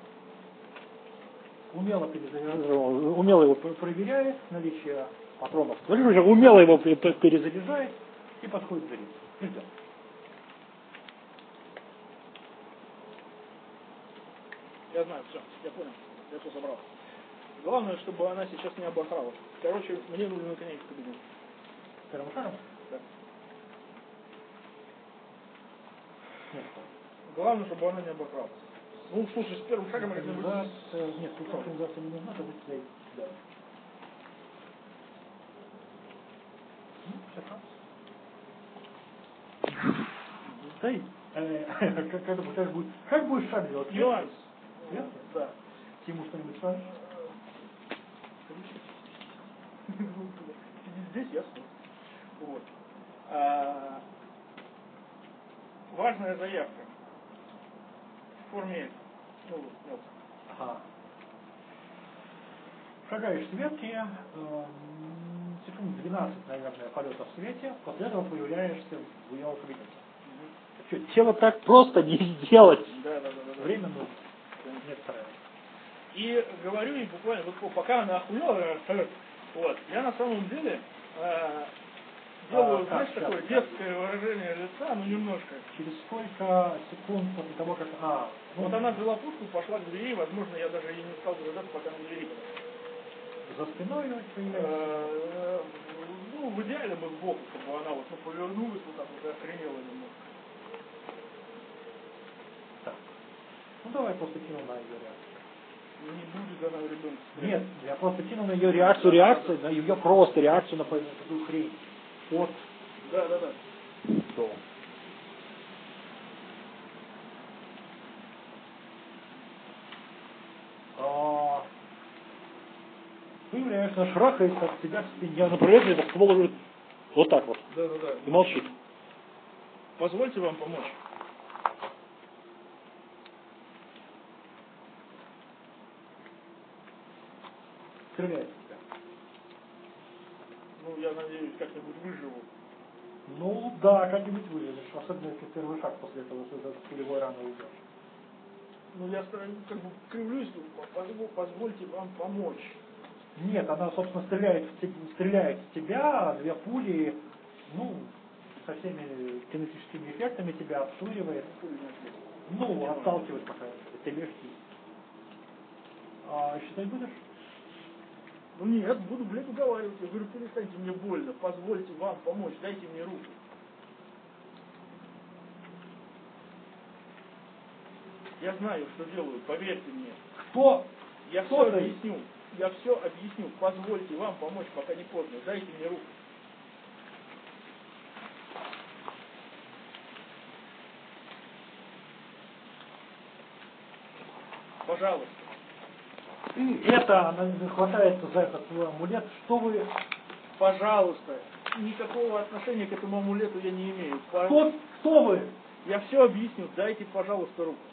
умело, умело его проверяет, наличие патронов, умело его перезаряжает и подходит к двери. И ждет. Я знаю, все, я понял, я все собрал. Главное, чтобы она сейчас не обосралась. Короче, мне нужно наконец в кабинет. Первым шагом? Да. Нет. Главное, чтобы она не обосралась. Ну, слушай, с первым шагом я как-нибудь... Нет, тут организация не нужна, тогда тебя да. Ну, все хорошо. Дай, как, как, как, будет, как будешь шаг делать? Нюанс. Нет? Да. Тиму что-нибудь скажешь? Здесь ясно. Вот. А, важная заявка. В форме, ну, вот. Ага. Шагаешь в свете, э, секунд двенадцать, наверное, полета в свете, после этого появляешься в ее кабинете. Что, тело так просто не сделать. Да, да, да, да. Время нужно. Некоторое. И говорю ей буквально, вот пока она охуела, вот, я на самом деле э, делаю, а, знаешь, как, такое сейчас, детское сейчас. выражение лица, ну немножко. Через сколько секунд после того, как... А, ну, вот она взяла пушку, пошла к двери, возможно, я даже и не стал дожидаться, пока на двери подошла. За спиной появляется? Э, ну, в идеале бы сбоку, чтобы она вот ну, повернулась вот так вот и охренела немножко. Так. Ну давай просто кину на ее реакцию. Не будет она ребенка. Нет, я просто кину на ее реакцию, реакцию, на ее просто реакцию на такую хрень. Вот. Да, да, да. Что? А, появляешься, шрахается от тебя к спине, направляется, это ствол уже вот так вот. Да, да, да. И молчит. Позвольте вам помочь. Стреляет в тебя. Ну, я надеюсь, как-нибудь выживу. Ну да, как-нибудь выживешь, особенно если первый шаг после этого, что ты с пулевой раны уйдешь. Ну, я как бы кривлюсь, позвольте вам помочь. Нет, она, собственно, стреляет в, te- стреляет в тебя, две пули, ну, со всеми кинетическими эффектами тебя отшвыривает. Ну, отталкивает пока, ты легкий. А считать будешь? Ну нет, буду, блядь, уговаривать. Я говорю, перестаньте, мне больно, позвольте вам помочь, дайте мне руку. Я знаю, что делаю, поверьте мне. Кто? Я Кто все ты? объясню. Я все объясню. Позвольте вам помочь, пока не поздно. Дайте мне руку. Пожалуйста. И это, она хватается за этот твой амулет. Что вы... Пожалуйста. Никакого отношения к этому амулету я не имею. Кто, кто вы? Я все объясню. Дайте, пожалуйста, руку.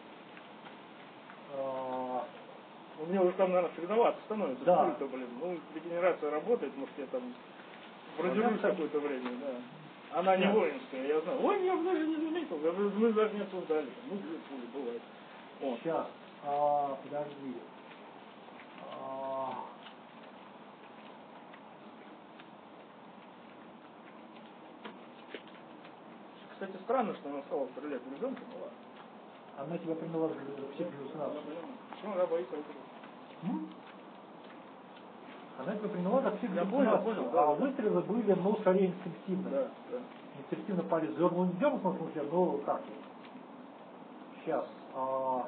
А... У меня уже там, наверное, соревноваться становится. Да. Сколько, блин. Ну, регенерация работает, может, я там продержусь какое-то время, да. Она не воинская, я знаю. Ой, я даже не заметил. Я говорю, мы даже не обсуждали. Ну, две пули бывает. Вот. Сейчас. А, подожди. А... Кстати, странно, что она стала стрелять в ребенка, ну ладно. Она тебя приняла в психогаллюцинацию. Почему она боится этого? М? Она тебя приняла за Я понял, психогаллюцинацию, понял, а да. выстрелы были, ну, скорее инстинктивно. Да, да. Инстинктивно палец дернул, не дернул, в смысле, ну, как? Сейчас. А...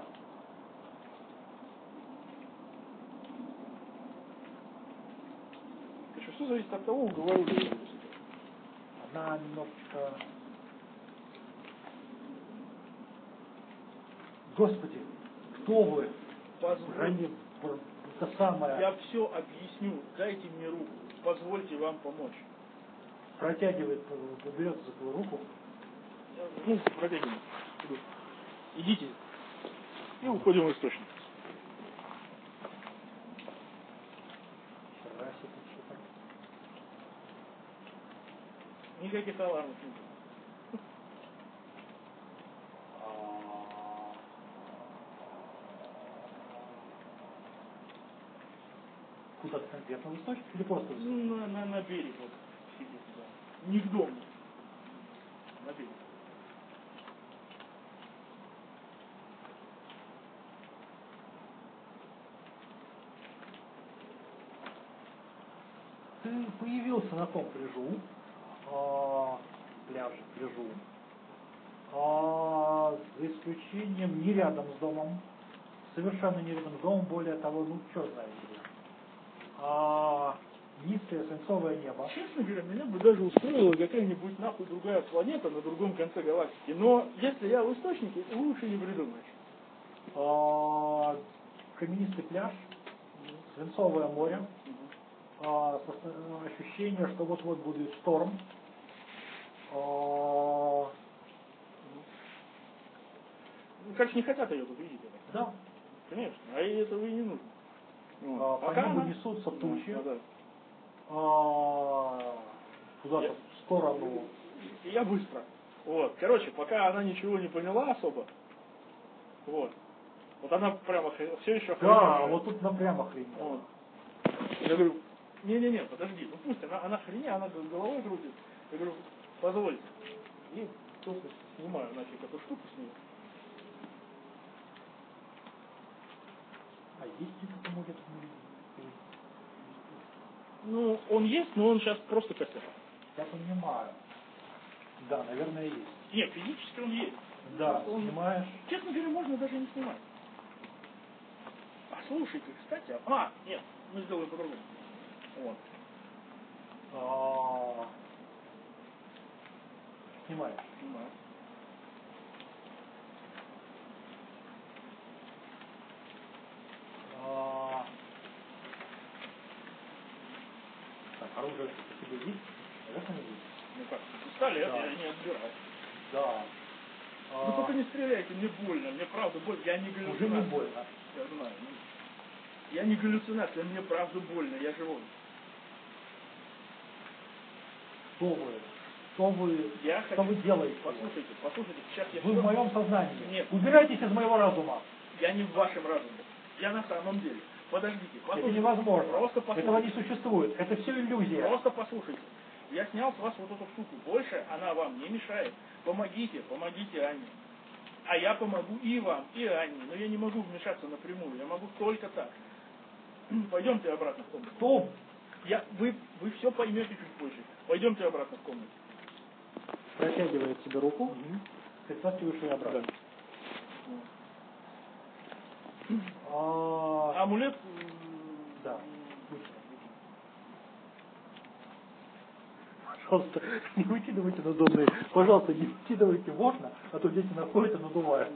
Еще все зависит от того, уговорю ли я ее. Она немножечко... Господи, кто вы? Позвольте. Это самое... Я все объясню. Дайте мне руку. Позвольте вам помочь. Протягивает, берется за твою руку. Ну, протягивай. Идите. И уходим в источник. Никаких алармов не будет. Куда-то конкретно в источник или просто в источник? Ну, на, на, на берег вот сидит, да. Не к дому. На берег. Ты появился на том пляжу, а, пляже, пляжу, а, за исключением не рядом с домом, совершенно не рядом с домом, более того, ну, что знаете ли, а, низкое свинцовое небо. Честно говоря, меня бы даже устроила какая-нибудь нахуй другая планета на другом конце галактики. Но если я в источнике, то лучше не придумаешь. А, каменистый пляж, свинцовое море, а, ощущение, что вот-вот будет шторм. А, Ну, короче, не хотят ее тут видеть. Это. да. Конечно, а ей этого и не нужно. Вот. А, по Пока небу она... несутся тучи, Да, да, да. а, куда-то Я- в сторону. И я быстро. Вот. Короче, пока она ничего не поняла особо, вот. Вот она прямо хр- все еще Да, охреневает. вот тут нам прямо хрень. Вот. Я говорю, не-не-не, подожди, ну пусть она, она хрени, она головой крутит. Я говорю, позвольте. И просто снимаю нафиг эту штуку с нее. А есть где-то может Ну, он есть, но он сейчас просто косяк. Я понимаю. Да, наверное, есть. Нет, физически он есть. Да, Просто он, снимаешь. честно говоря, можно даже не снимать. А слушайте, кстати, а, нет, мы сделаем по-другому. Вот. А, снимаешь. Снимаю. А, так, оружие у тебя есть? Наверное, есть. Ну как, пистолет Да. я не отбираю. Да. Вы А, только не стреляйте, мне больно, мне правда больно, я не галлюцинация. уже не больно. Я знаю. Я не галлюцинация, мне правда больно, я живой. Что вы? Что вы, Я что хочу... вы делаете? Послушайте, послушайте, сейчас я Вы всё- в моем сознании. Нет. Убирайтесь из моего разума. Я не в вашем разуме. Я на самом деле. Подождите, послушайте. Это невозможно. Просто послушайте. Этого не существует. Это все иллюзия. Просто послушайте. Я снял с вас вот эту штуку. Больше она вам не мешает. Помогите, помогите Анне. А я помогу и вам, и Анне. Но я не могу вмешаться напрямую. Я могу только так. Пойдемте обратно в комнату. Что? Я, вы, вы все поймете чуть позже. Пойдемте обратно в комнату. Протягивает себе руку, притаскиваешь ее обратно. Да. А, Амулет... да. Пожалуйста, не выкидывайте надувные. Пожалуйста, не выкидывайте в окна, а то дети находят и надувают.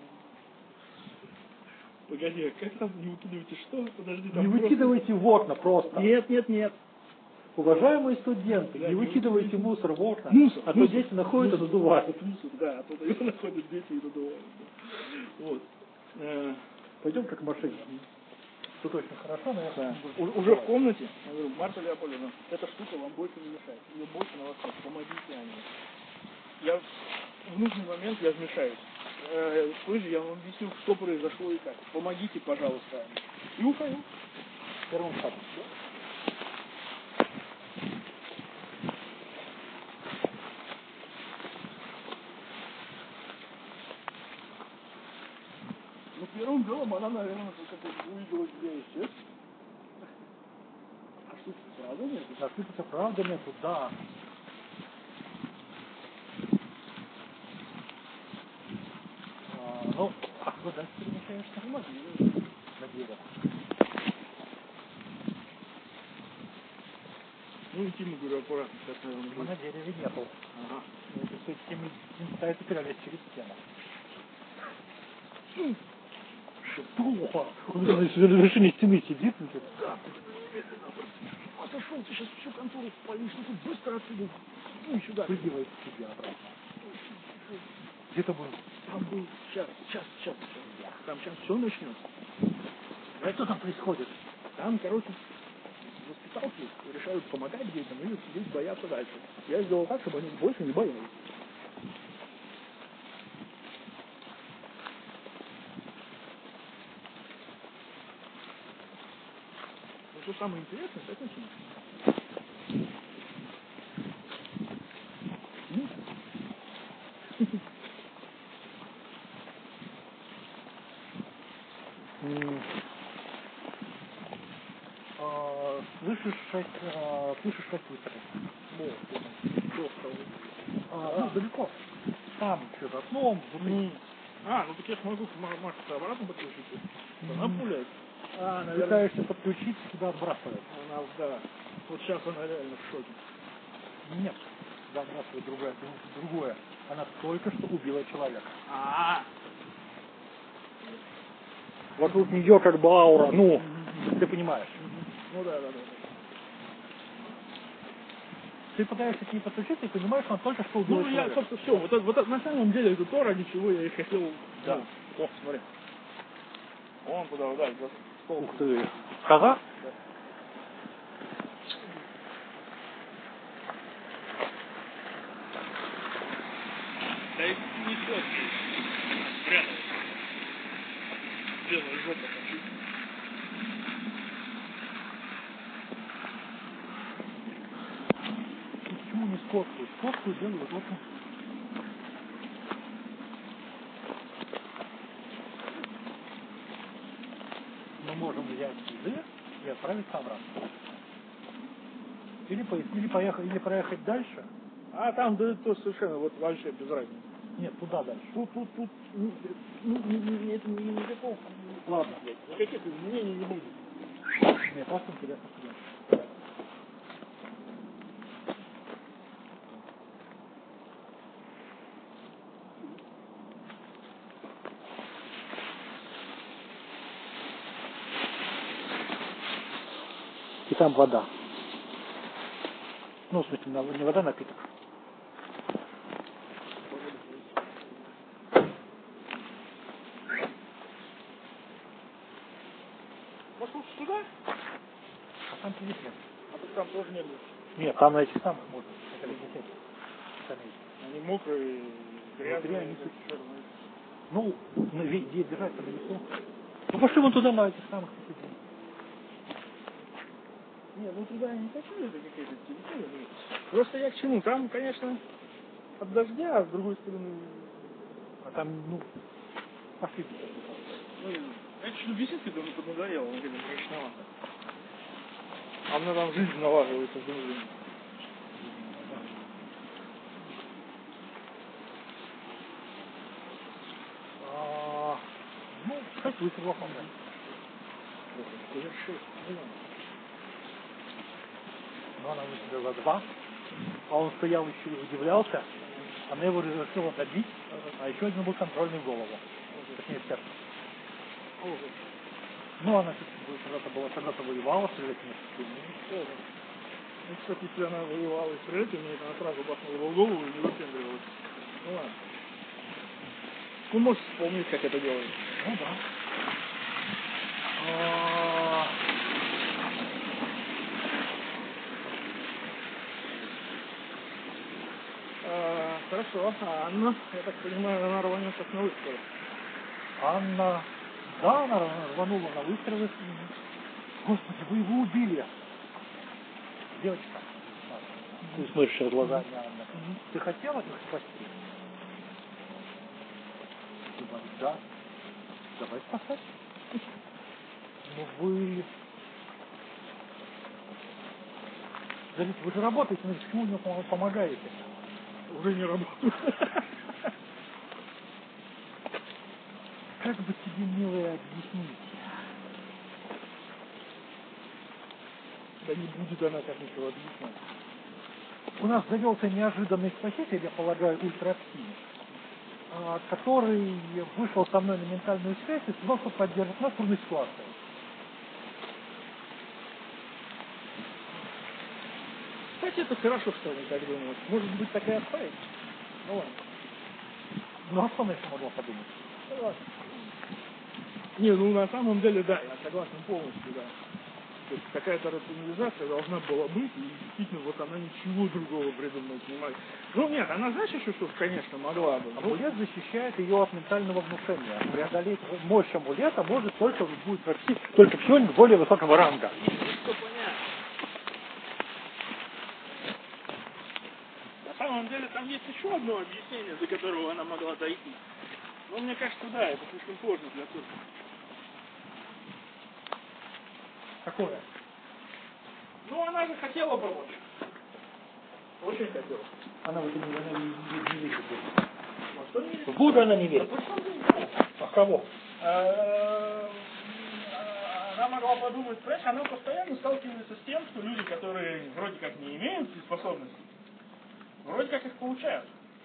Погоди, а как там не выкидывайте что? Подожди, там Не просто- выкидывайте в окна просто. Нет, нет, нет. Уважаемые студенты, Да, не не выкидывайте мусор в окна, Мусор, а то мусор, дети находят и мусор, надувают. мусор, да, а то его находят дети и надувают. Да. Вот. Э, Пойдем как машина. Тут очень хорошо, но я да. буду У- Уже в комнате, я говорю, Марта Леопольдовна, эта штука вам больше не мешает. Ее больше на вас нет. Помогите Анне. Я в нужный момент я вмешаюсь. Э, позже я вам объясню, что произошло и как. Помогите, пожалуйста, Анне. И ухожу. первым шагом. Ну, первым делом она, наверное, как-то увидела, где я исчез. А что, правда нет? А что-то правда нету, да. А, ну, а куда ты перемещаешься? Ну, могила. На дерево. Ну, идти, говорю, аккуратно, сейчас, наверное, Ну, будет. на дереве нету. Ага. Это все тем ставится пролезть через стену. Что? Он на вершине стены сидит. Отошел, ты сейчас всю контору спалишь, ну ты быстро отсюда, ну сюда. Прыгивает к себе обратно. Где-то был. Там был, сейчас, сейчас, сейчас, сейчас. Там сейчас все начнется. А что там происходит? Там, короче, за сталкиваются, решают помогать детям или сидеть бояться дальше. Я сделал так, чтобы они больше не боялись. Ну, что самое интересное, так начинается. Слышишь шесть, а, слышишь шесть выстрелов. Вот, а, ну, далеко. Там, что-то окном, внутри. А, ну так я смогу Машу обратно подключить. Она пуляет. А, наверное. Пытаешься подключить, тебя отбрасывает. Она, да. Вот сейчас она реально в шоке. Нет, тебя отбрасывает другое, другое. Она только что убила человека. А. Вокруг нее как бы аура, ну, ты понимаешь. Ну да, да, да. Ты пытаешься к ней подключиться и понимаешь, что она только что убила Ну, человека. я, собственно, все. Вот, это- вот это на самом деле это то, ради чего я и хотел. Да. Ну, о, смотри. Вон туда, да, за стол. Ух ты. Коза? Да. Да и не тот. Прятал. Белая жопа. Почему не скотскую? Скотскую делают вот. Мы можем взять еды и отправиться обратно. Или, по, или поехать, или проехать дальше. А там, да, то совершенно, вот вообще без разницы. Нет, туда дальше. Тут, тут, тут, ну, ну, не, не, не, это не- никакого, Ладно. никаких изменений не будет. Мне просто интересно себе. И там вода. Ну, в смысле, не вода, напиток. Может, лучше сюда? А там сидит нет. А тут там тоже нет. Нет, там на этих самых можно. Это лететь. Они мокрые, грязные, они это черные. Ну, ну, где держать-то на лесу. Ну, пошли вон туда, на этих самых посидим. Не, ну туда я не хочу, это какая-то территория. Просто я к чему? Там, конечно, от дождя, а с другой стороны... А там, ну, пошли. Ну, я чуть беседки тоже поднадоело, он где-то мрачновато. А мне там жизнь налаживается с друзьями. А, ну, шесть выстрелов он дал. Но она выстрелила два. А он стоял еще и удивлялся. Она его решила добить, а еще один был контрольный в голову. Точнее, в сердце. Ну, она когда-то была, когда-то воевала с этими людьми. Ну, кстати, если она воевала и стрелять умеет, она сразу бахнула его в голову и не выпендривалась. Ну ладно. Ну, можешь вспомнить, как это делается. Ну да. А... А, хорошо. А Анна, я так понимаю, она рванет как на выстрел. Анна... Да, она рванула на выстрелы. Господи, вы его убили. Девочка. Ты смотришь глазами Анны. Ты хотела их спасти? Ты говоришь, да. Давай спасать. Ну вы... Говорит, вы же работаете, но почему мне помогаете? Уже не работаю. Как бы тебе, милая, объяснить? Да не будет она так ничего объяснять. У нас завелся неожиданный спаситель, я полагаю, ультраактивный, который вышел со мной на ментальную связь и сказал, что поддержит нас в трудной ситуации. Кстати, это хорошо, что они так думают. Может быть, так и оставить? Ну ладно. Ну а что она еще могла подумать? Ну ладно. Не, ну на самом деле, да, я согласен полностью, да. То есть какая-то рационализация должна была быть, и действительно вот она ничего другого придумать не могла. Ну нет, она знаешь еще что, конечно, могла бы. Амулет защищает ее от ментального внушения. Преодолеть мощь амулета может только будет расти только псионик более высокого ранга. Что понятно. На самом деле там есть еще одно объяснение, до которого она могла дойти. Но мне кажется, да, это слишком сложно для турка. Какое? Ну, она же хотела помочь. Очень хотела. Она в это не, она не, не, не верит. Ну, что не верит? В Будду она не верит. Да, почему ты не веришь? А кого? Э, Она могла подумать, понимаешь, она постоянно сталкивается с тем, что люди, которые вроде как не имеют способностей, вроде как их получают.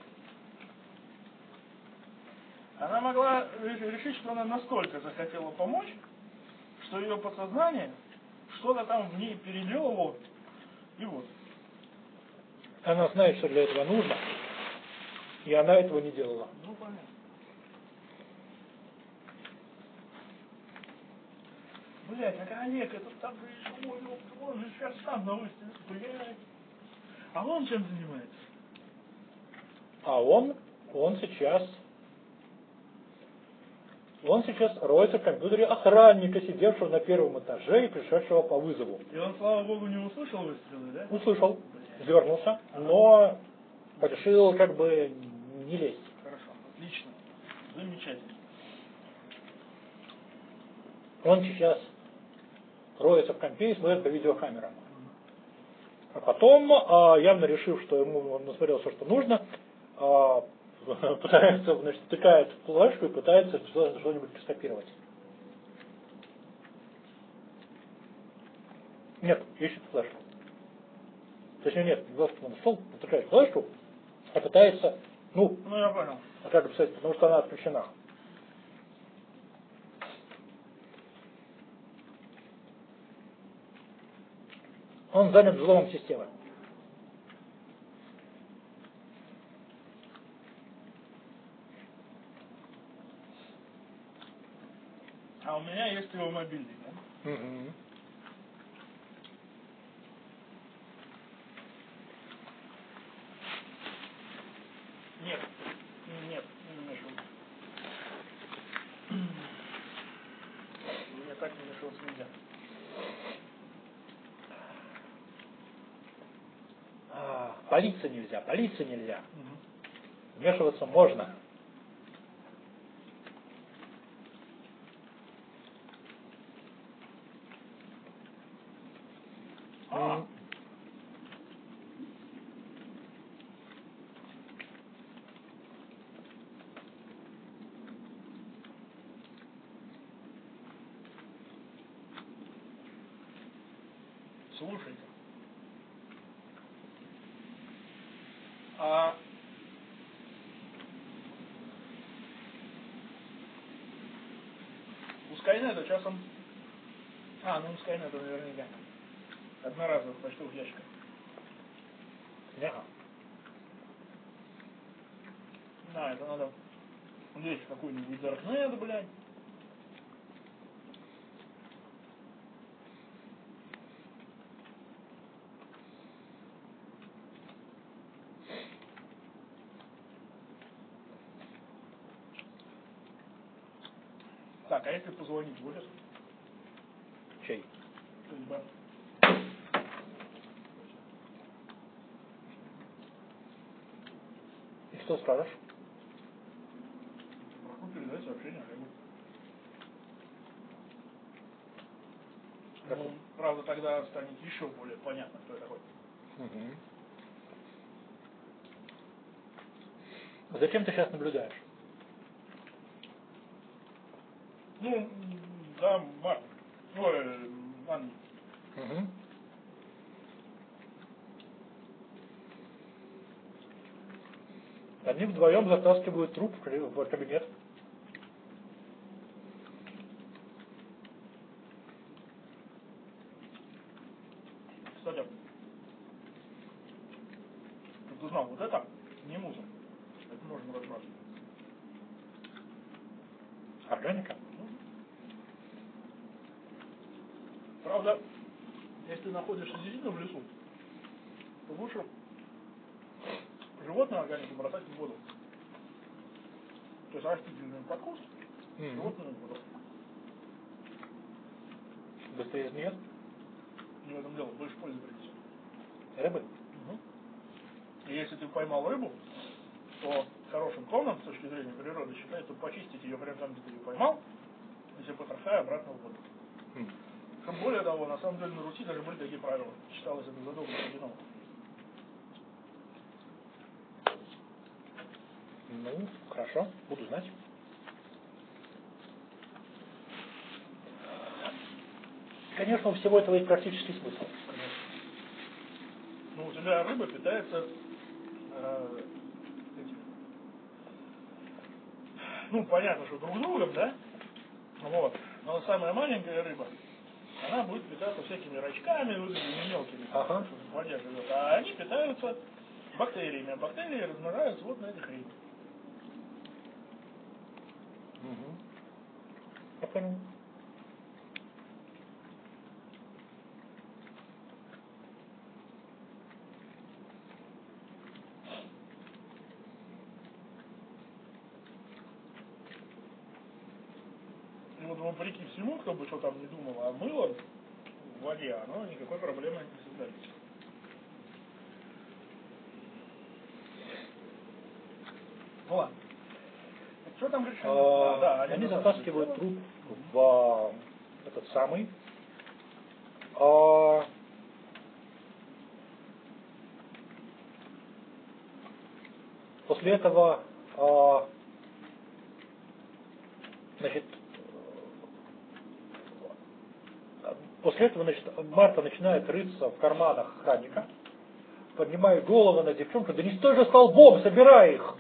Она могла решить, что она настолько захотела помочь, что ее подсознание что-то там в ней переделало, и вот. Она знает, что для этого нужно, и она этого не делала. Ну, понятно. Блять, а Олег, это там же еще мой, он же сейчас сам на улице, блядь. А он чем занимается? А он, он сейчас, он сейчас роется в компьютере охранника, сидевшего на первом этаже и пришедшего по вызову. И он, слава богу, не услышал выстрелы, да? Услышал, дернулся, но решил как бы не лезть. Хорошо, отлично, замечательно. Он сейчас роется в компе и смотрит по видеокамерам. А потом, а, явно решив, что ему он насмотрел все, что нужно, а, пытается, значит, втыкает флешку и пытается что-нибудь скопировать. Нет, ищет флешку. Точнее нет, он нашел, втыкает флешку, а пытается, ну, Ну, я понял. а как писать, потому что она отключена. Он занят взломом системы. А у меня есть его мобильник, да? Угу. Нет, нет, не нашел. Мне так не нашел нельзя. А, палиться нельзя, палиться нельзя. Угу. Вмешиваться можно. А. Слушайте. А у Скайнета часом... А, ну у Скайнета наверняка. Одноразовых почтовых ящиков. Нет. Да, это надо лезть в какой-нибудь Даркнет, блядь. Так, а если позвонить в офис? Чей? Судьба. И что скажешь? Прошу передать сообщение Олегу. Как Ну, он? правда, тогда станет еще более понятно, кто я такой. Угу. Зачем ты сейчас наблюдаешь? Ну, да, Марк. Ой, Анна. Угу. Они вдвоем затаскивают труп в кабинет. Кстати, ты узнал, вот это не мусор. Это можно разбрасывать. Органика? Правда, ты находишься действительно в лесу, то лучше животную органику бросать в воду. То есть растительный подкос, mm-hmm. животную воду. Быстрее нет? Не в этом дело, больше пользы принесет. Рыбы? Угу. И если ты поймал рыбу, то хорошим тоном, с точки зрения природы, считается почистить ее прямо там, где ты ее поймал, и все потроха обратно в воду. Mm. Тем более того, на самом деле на Руси даже были такие правила. Считалось это задолго до вино. Ну, хорошо, буду знать. Конечно, у всего этого есть практический смысл. Конечно. Ну, у тебя рыба питается э, этим. Ну, понятно, что друг другом, да? Вот. Но самая маленькая рыба, она будет питаться всякими рачками, вот этими мелкими, ага. что в воде живет. А они питаются бактериями, а бактерии размножаются вот на этих рыбах. Угу. Я понял. И вот вопреки всему, кто бы что там не думал, а мыло в воде, оно никакой проблемы не создает. Ну ладно. Что там решили? А, а, да, они, они затаскивают труп в а, этот самый. А, после этого а, значит, после этого значит, Марта начинает рыться в карманах охранника, поднимает голову на девчонку, да не стой же столбом, собирай их!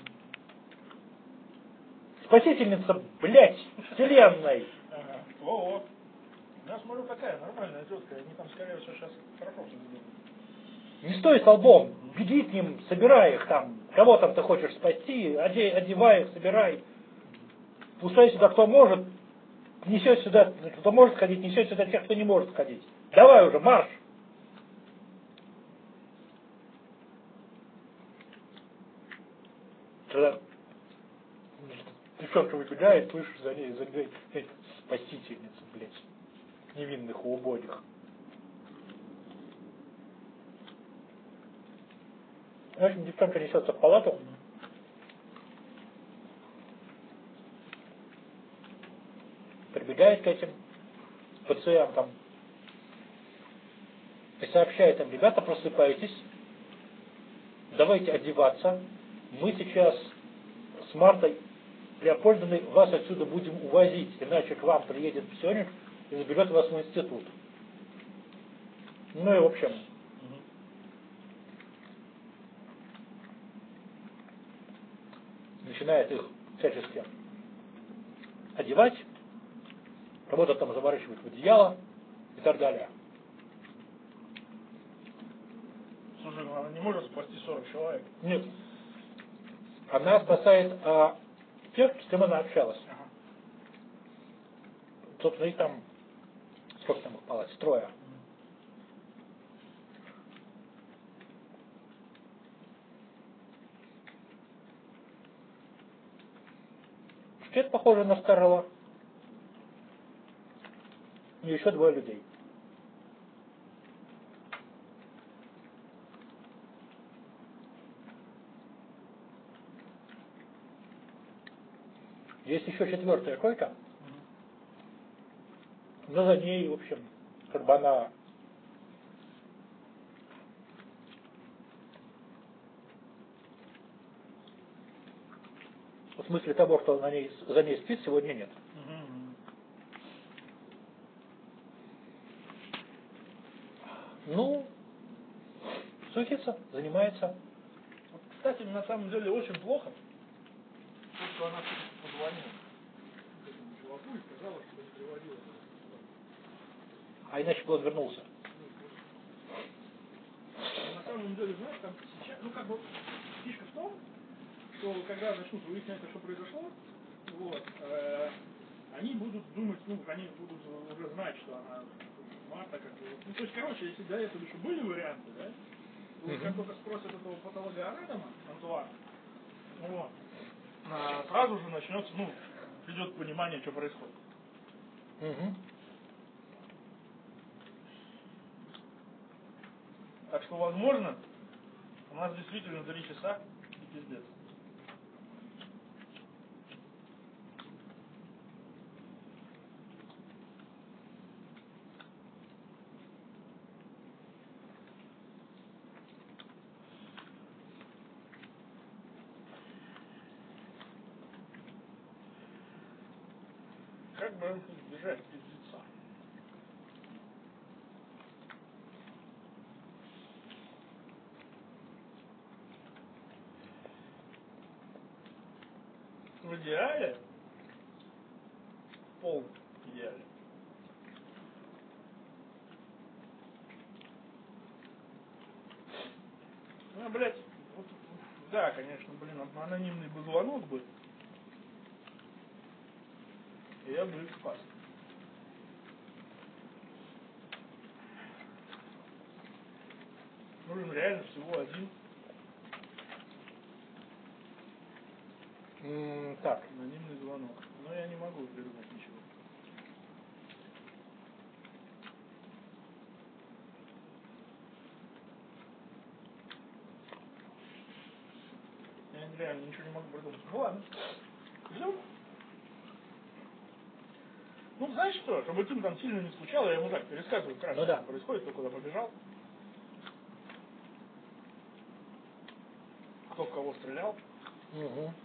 Спасительница, блядь, вселенной! Ага. Во-во. У нас, смотрю, такая нормальная тетка, они там, скорее всего, сейчас хорошо все сделают. Не стой столбом, беги к ним, собирай их там, кого там ты хочешь спасти, одевай их, собирай. Пускай сюда кто может, несет сюда, кто может ходить, несет сюда тех, кто не может ходить. Давай уже, марш! Когда девчонка выбегает, слышишь за ней, за ней, спасительница, блядь, невинных и убогих. В общем, девчонка несется в палату. Прибегает к этим пациентам и сообщает им: ребята, просыпайтесь, давайте одеваться, мы сейчас с Мартой Леопольдовной вас отсюда будем увозить, иначе к вам приедет псионик и заберет вас в институт. Ну и в общем, начинает их всячески одевать, кого-то там заворачивать в одеяло и так далее. Слушай, ну она не может спасти сорок человек. Нет. Она спасает а, тех, с кем она общалась. Ага. Собственно, их там, сколько там их в палате? Трое. Это похоже на старого. И еще двое людей. Есть еще четвертая койка, но за ней, в общем, как бы она в смысле того, что на ней, за ней спит, сегодня нет. Ну, суетится, занимается. Вот, кстати, на самом деле очень плохо, что она позвонила к этому чуваку и сказала, что не приводила. А иначе бы он вернулся. Но на самом деле, знаешь, там сейчас, ну как бы фишка в том, что когда начнут выясняться, что произошло, вот, э, они будут думать, ну, они будут уже знать, что она марта, как бы. Ну, то есть, короче, если до этого еще были варианты, да, то mm-hmm. как только спросят этого патологоанатома, Антуана, вот, а, сразу же начнется, ну, придет понимание, что происходит. Mm-hmm. Так что, возможно, у нас действительно три часа и пиздец. Как бы избежать пиздеца? В идеале, в полном идеале, ну, блядь, вот, да, конечно, блин, анонимный бы звонок бы, и я бы их спас. Нужен реально всего один. Mm, так. Анонимный звонок. Но я не могу придумать ничего. Я реально ничего не могу придумать. Ну ладно. Ждем. Ну, знаешь что, чтобы ты там сильно не скучал, я ему так пересказываю, как ну, да. происходит, кто куда побежал. Кто в кого стрелял. Угу.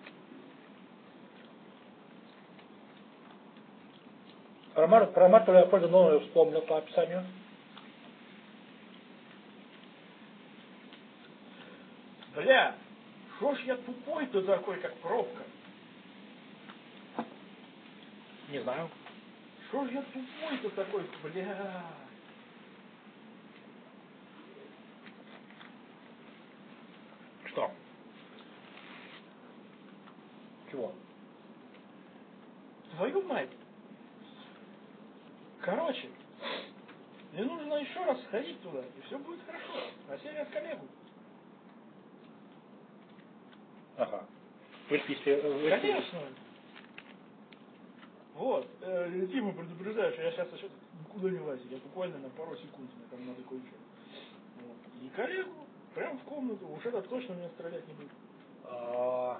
Про, Мар- про Марта Леопольда Нового я вспомнил по описанию. Бля, шо ж я тупой-то такой, как пробка? Не знаю. Шо ж я тупой-то такой, бля? Что? Чего? Твою мать! Короче, мне нужно еще раз сходить туда, и все будет хорошо. На серию коллегу. Ага. Вы спите. Конечно. Вот. Э, Тиму предупреждаю, что я сейчас еще никуда не лазю. Я буквально на пару секунд, мне там надо кое-что. Вот. И коллегу прям в комнату. Уж этот точно меня стрелять не будет. А...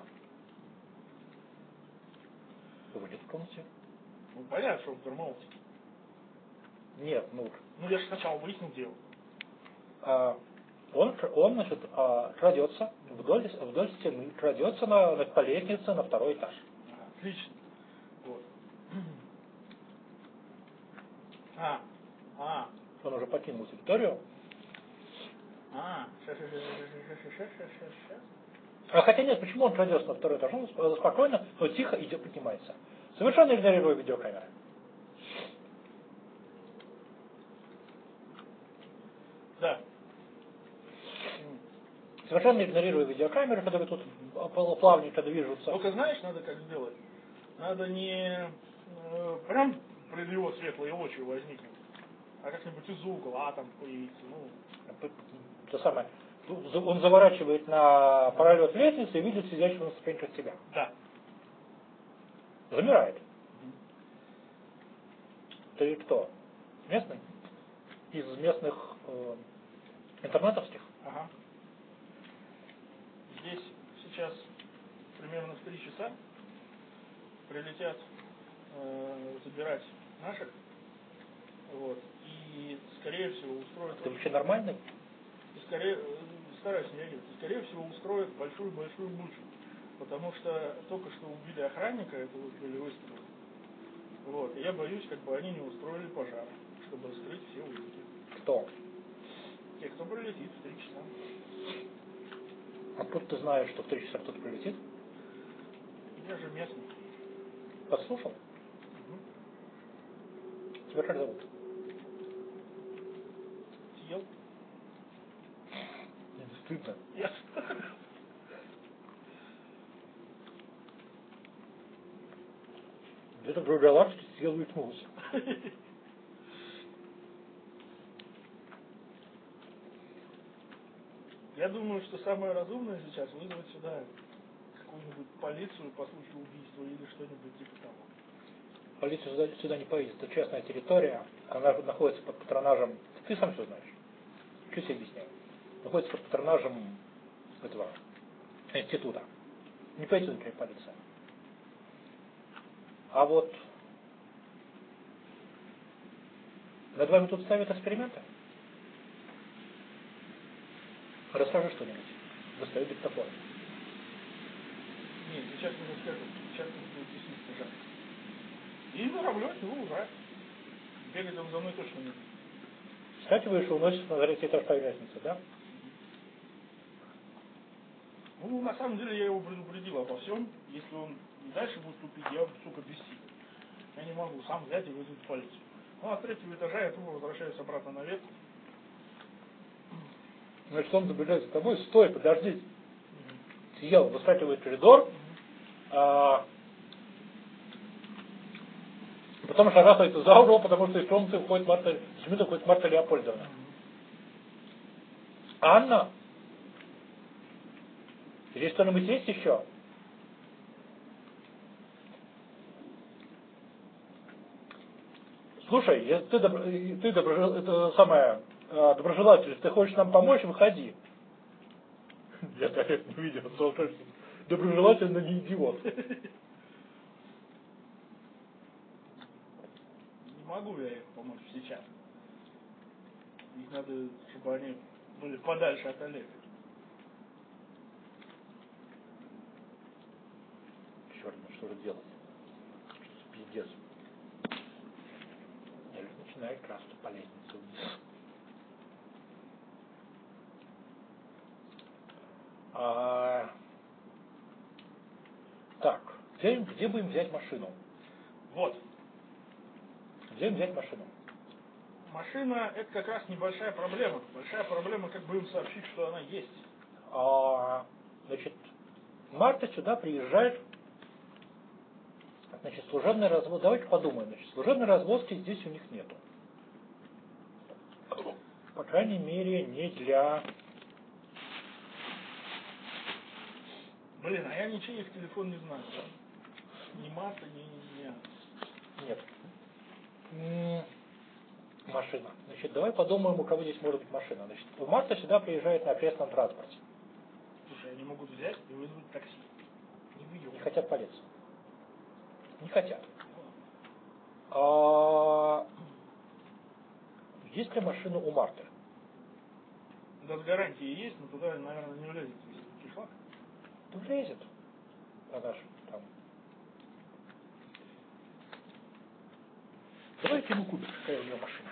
Его нет в комнате? Ну понятно, что в Дермаутике. Нет, ну... Ну я же сначала выяснил дело. А, он, он, значит, а, крадется вдоль, вдоль стены, крадется на, на, по лестнице на второй этаж. А, отлично. Вот. А, а, Он уже покинул территорию. а, сейчас, сейчас, сейчас, сейчас, сейчас, сейчас, сейчас. А хотя нет, почему он крадется на второй этаж? Он спокойно, но тихо идет, поднимается. Совершенно игнорируя видеокамеры. Да. Совершенно игнорируя видеокамеры, которые тут плавненько движутся. Только знаешь, надо как сделать? Надо не э, прям пред его светлые очи возникнуть, а как-нибудь из угла там появиться. Ну. То самое. Он заворачивает на пролет лестницы и видит сидящего на ступеньках себя. Да. Замирает. Ты кто? Местный? Из местных э, интернетовских? Ага. Здесь сейчас примерно в три часа прилетят э, забирать наших. Вот. И скорее всего устроят... Ты вообще нормальный? И скорее, стараюсь не реагировать, и скорее всего устроят большую-большую бучу. Потому что только что убили охранника, это вот были выстрелы. Вот. И я боюсь, как бы они не устроили пожар, чтобы скрыть все улики. Кто? Те, кто прилетит в три часа. Откуда ты знаешь, что в три часа кто-то прилетит? Я же местный. Послушал? Угу. Тебя как зовут? Съел? Мне не стыдно. Я. Где-то в другой галактике съел и икнулся. Я думаю, что самое разумное сейчас вызвать сюда какую-нибудь полицию по случаю убийства или что-нибудь типа того. Полиция сюда, сюда не поедет, это частная территория, она находится под патронажем, ты сам все знаешь, что тебе объясняю, находится под патронажем этого института. Не поедет никакая полиция. А вот над вами тут ставят эксперименты. Расскажи что-нибудь. Достаю диктофон. Нет, сейчас не расскажу. Сейчас будет действительно жарко. И заравлю от него уже. Бегать он за мной точно не будет. Скачиваешь и уносишь на третий этаж по лестнице, да? Ну, на самом деле, я его предупредил обо всем. Если он и дальше будет тупить, я, сука, бессилен. Я не могу сам взять и вызвать полицию. Ну, а с третьего этажа я тупо возвращаюсь обратно на ветку. Значит, он забегает за тобой, стой, подожди. Съел, выскакивает в коридор, а потом шарахается за угол, потому что из комнаты уходит Марта, из минуты уходит Марта Леопольдовна. Анна? Здесь что-нибудь есть еще? Слушай, если ты, добро, ты доброжел, это самое, доброжелатель, если ты хочешь нам помочь, выходи. Я, конечно, не видел, что доброжелатель, но не идиот. Не могу я их помочь сейчас. Их надо, чтобы они были подальше от Олега. Черт, ну что же делать? Пиздец. Эльф начинает красться по лестнице вниз. А... Так, где, где будем взять машину? Вот. Где взять машину? Машина — это как раз небольшая проблема. Большая проблема, как бы им сообщить, что она есть. А, значит, Марта сюда приезжает. Значит, служебный развод. Давайте подумаем. Значит, служебной развозки здесь у них нету. По крайней мере, не для... Блин, а я ничей их телефон не знаю. Да? Ни Марта, ни, ни, ни... Нет. М, Машина. Значит, давай подумаем, у кого здесь может быть машина. Значит, Марта сюда приезжает на общественном транспорте. Слушай, они могут взять и вызвать такси. Не выйдем. Не хотят полицию. Не хотят. А... Есть ли машина у Марты? Да, с гарантией есть, но туда, наверное, не влезет весь кишлак. Ну, влезет. Она же там... Давайте ему купим, какая у нее машина.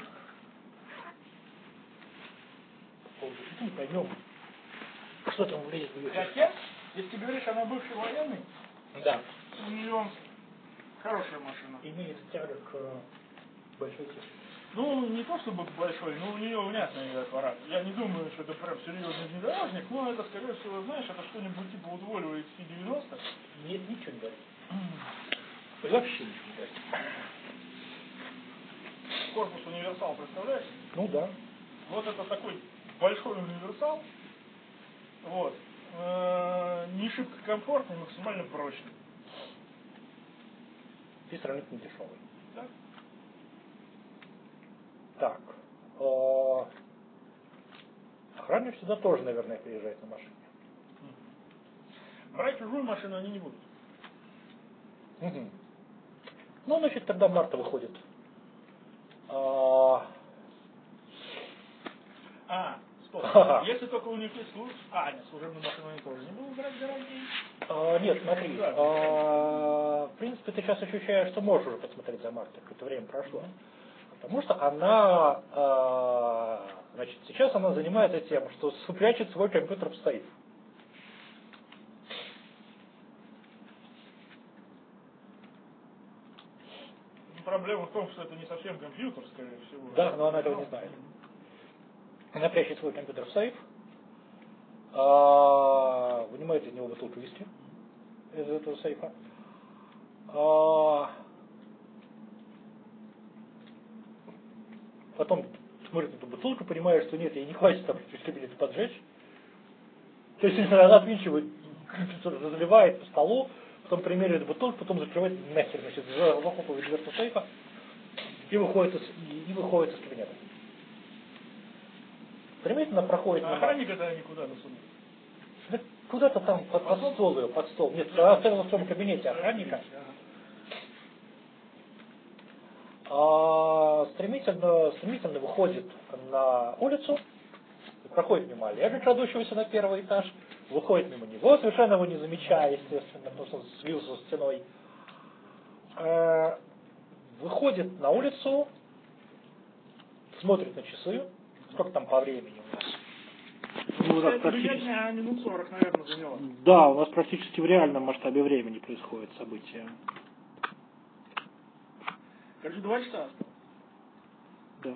Ну, поймем, что там влезет в ее. Хотя, если ты говоришь, она бывший военный, Да. у нее хорошая машина. Имеет тягу к большой технике. Ну, не то чтобы большой, но у нее внятный аппарат. Я не думаю, что это прям серьезный внедорожник, но это, скорее всего, знаешь, это что-нибудь типа вот Volvo икс си девяносто. Нет, ничего не говорит. Вообще ничего не говорит. Корпус универсал, представляешь? Ну да. Вот это такой большой универсал. Вот. Э-э- не шибко комфортный, максимально прочный. И сравнительно дешевый. Да? Так. О... Охранник сюда тоже, наверное, приезжает на машине. Брать чужую машину они не будут. Угу. Ну, значит, тогда Марта выходит. А, А, стоп. Если только у них есть служб... А, нет, служебную машину они тоже не будут брать гарантии. а, нет, смотри. Да. А, в принципе, ты сейчас ощущаешь, что можешь уже посмотреть за Мартой, какое-то время прошло. Потому что она, а, значит, сейчас она занимается тем, что прячет свой компьютер в сейф. Проблема в том, что это не совсем компьютер, скорее всего. Да, но она этого не знает. Она прячет свой компьютер в сейф, а, вынимает из него бутылку виски из этого сейфа. А, потом смотрит на эту бутылку, понимает, что нет, ей не хватит там, чтобы это поджечь. То есть она отвинчивает, разливает по столу, потом примеривает бутылку, потом закрывает нахер, значит, захлопывает дверцу сейфа и выходит из, и выходит из кабинета. Стремительно проходит... А охранник это никуда засунул? Да куда-то там под, под стол ее, под стол. Нет, она оставила в своем кабинете охранника. А, стремительно, стремительно выходит на улицу, проходит мимо Олега, крадущегося на первый этаж, выходит мимо него, совершенно его не замечая, естественно, потому что он слился со стеной. А, выходит на улицу, смотрит на часы, сколько там по времени у нас. Ну, у нас практически... минут сорок, наверное, заняло. Да, у нас практически в реальном масштабе времени происходит событие. Короче, два часа осталось. Да.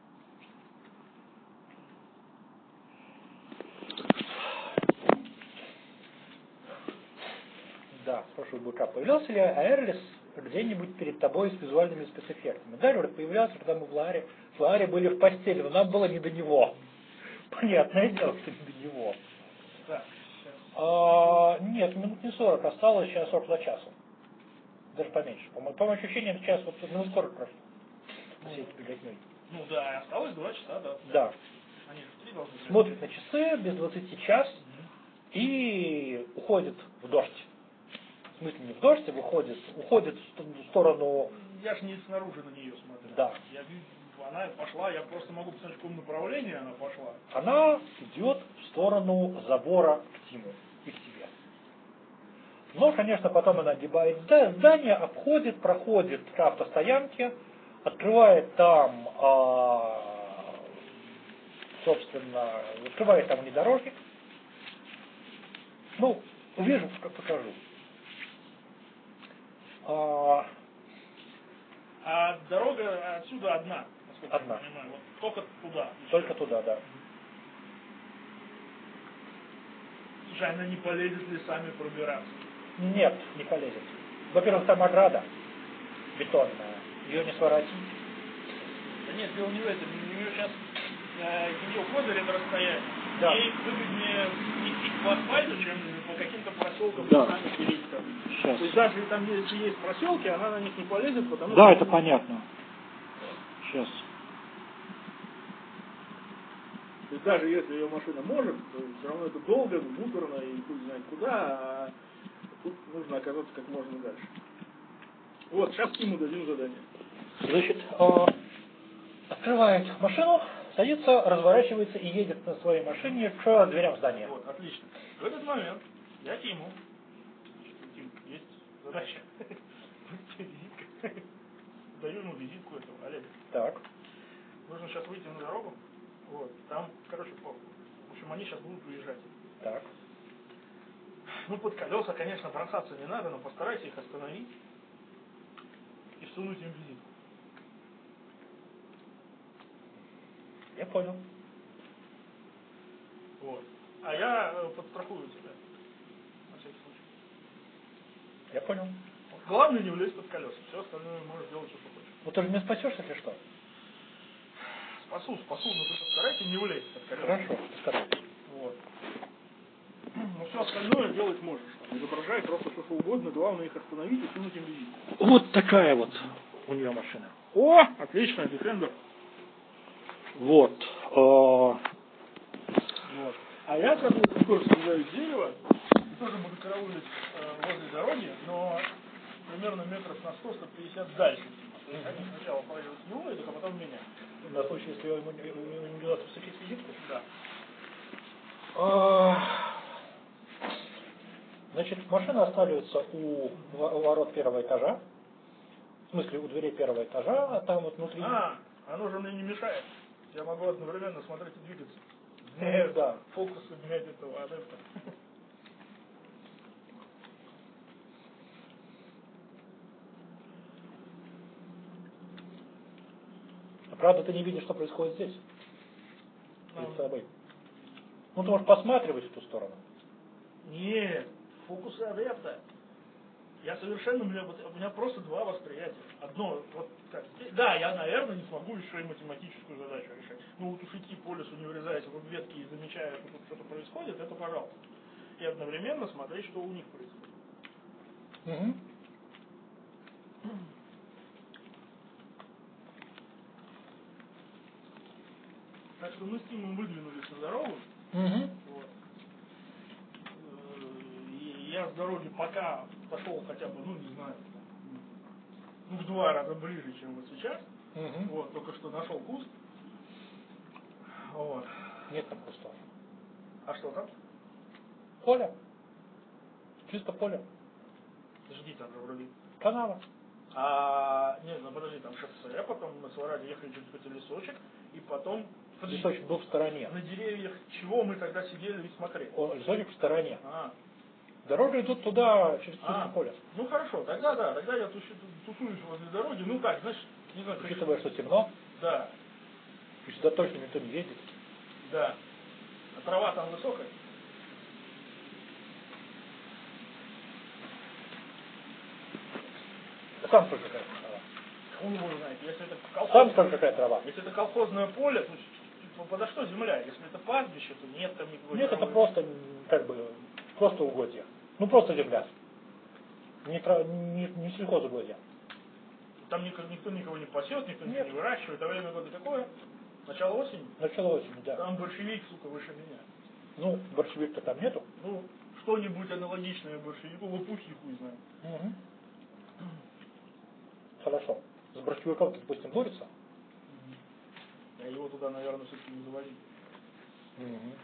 Да, спрашиваю Бука, появлялся ли Аэрлис где-нибудь перед тобой с визуальными спецэффектами? Да, говорит, появлялся, когда мы в Лааре, в Лааре были в постели, но нам было не до него. Понятное дело, что не до него. Да, а, нет, минут не сорок осталось, сейчас около часа. Даже поменьше. По моим, по моим ощущениям, сейчас вот минут сорок прошло. Всей этой беготней. Ну да, осталось два часа, да. Да. Они же три должны быть. Смотрит на часы, без двадцати час, mm-hmm. и уходит в дождь. В смысле, не в дождь, а выходит, уходит в сторону... Я же не снаружи на нее смотрю. Да. Я вижу, она пошла, я просто могу посмотреть, в каком направлении она пошла. Она идет в сторону забора к Тиму и к тебе. Но, конечно, потом она огибает здание, обходит, проходит к автостоянке, открывает там, а, собственно, открывает там внедорожник. Ну, увижу, покажу. А, а дорога отсюда одна, насколько одна. я понимаю. Вот только туда. Только туда, да. Слушай, она не полезет ли сами пробираться? Нет, не полезет. Во-первых, там ограда бетонная. Ее не своротить. Да нет, дело не в этом. У нее сейчас э, ее козырь это расстояние. Да. Ей выгоднее идти по асфальту, чем по каким-то проселкам да. сами пилить там. Сейчас. То есть даже если там если есть проселки, она на них не полезет, потому да, что... это понятно. Сейчас. То есть даже если ее машина может, то все равно это долго, муторно и хуй знает куда, а тут нужно оказаться как можно дальше. Вот, сейчас ему дадим задание. Значит, э, открывает машину, садится, разворачивается и едет на своей машине к дверям здания. Вот, отлично. В этот момент я Тиму. Тим, есть задача. Даю ему визитку этого, Олега. Так. Нужно сейчас выйти на дорогу. Вот, там, короче, по, в общем, они сейчас будут уезжать. Так. Ну, под колеса, конечно, бросаться не надо, но постарайся их остановить и всунуть им визитку. Я понял. Вот. А я э, подстрахую тебя. На всякий случай. Я понял. Вот. Главное не влезть под колеса. Все остальное можешь делать, что хочешь. Ну ты же не спасешься, если что? Спасу, спасу, но ты постарайся не влезть под колеса. Хорошо, стараюсь. Вот. Но все остальное делать можешь. Там, изображай просто все, что угодно, главное их остановить и сунуть им визитку. Вот такая вот у нее машина. О, отлично, Defender. Вот. Э... Вот. А я, как бы, тоже срезаю дерево, и тоже буду караулить э, возле дороги, но примерно метров на сто-сто пятьдесят дальше. То есть они сначала поедут с него, и только потом меня. На случай, если ему не, не удастся вступить в визитку? Да. А... Значит, машина останавливается у ворот первого этажа. В смысле, у дверей первого этажа, а там вот внутри... А, оно же мне не мешает. Я могу одновременно смотреть и двигаться. Ну, да. Фокус менять этого адепта. А правда, ты не видишь, что происходит здесь? Перед Ну, собой. Ну, ты можешь посматривать в ту сторону. нет, фокус адепта. Я совершенно, у меня, у меня просто два восприятия. Одно, вот как здесь. Да, я, наверное, не смогу еще и математическую задачу решать. Ну вот уж идти по лесу, не вырезаясь в ветки и замечая, что тут что-то происходит, это пожалуйста. и одновременно смотреть, что у них происходит. Угу. Так что мы с Тимом выдвинулись на дорогу. Угу. Вот. И я с дороги пока пошел хотя бы, ну не знаю, ну в два раза ближе, чем вот сейчас. Угу. Вот, только что нашел куст. Вот. Нет там кустов. А что там? Поле. Чисто поле. Жди, там же вроде. Канава. А, нет, ну подожди, там шоссе, а потом мы с Варадой ехали через какой-то лесочек, и потом... Лесочек был в стороне. На деревьях чего мы тогда сидели и смотрели? О, лесочек в стороне. А. Дорога идут туда, через А, поле. ну хорошо, тогда да, тогда я тушу, тусуюсь возле дороги, ну так, знаешь, не знаю, Учитывая, что темно, да, и сюда точно никто не ездит. да. А трава там высокая? Сам скажи, какая трава. Он его знает, если это колхоз... Сам скажи, какая трава. Если это колхозное поле, то типа, подо что земля? Если это пастбище, то нет там никакой Нет, травы. это просто, как бы, просто угодья. Ну, просто земля. Не, тра- не, не сельхозугодья. Там никто, никто никого не пасет, никто Нет. ничего не выращивает, а время года какое? Начало осени? Начало осени, да. Там большевик, сука, выше меня. Ну, борщевик-то там нету. Ну, что-нибудь аналогичное большевику, лопухи хуй знает. Угу. Хорошо. С борщевиком, допустим, борется? Я его туда, наверное, все-таки не заводил. Угу.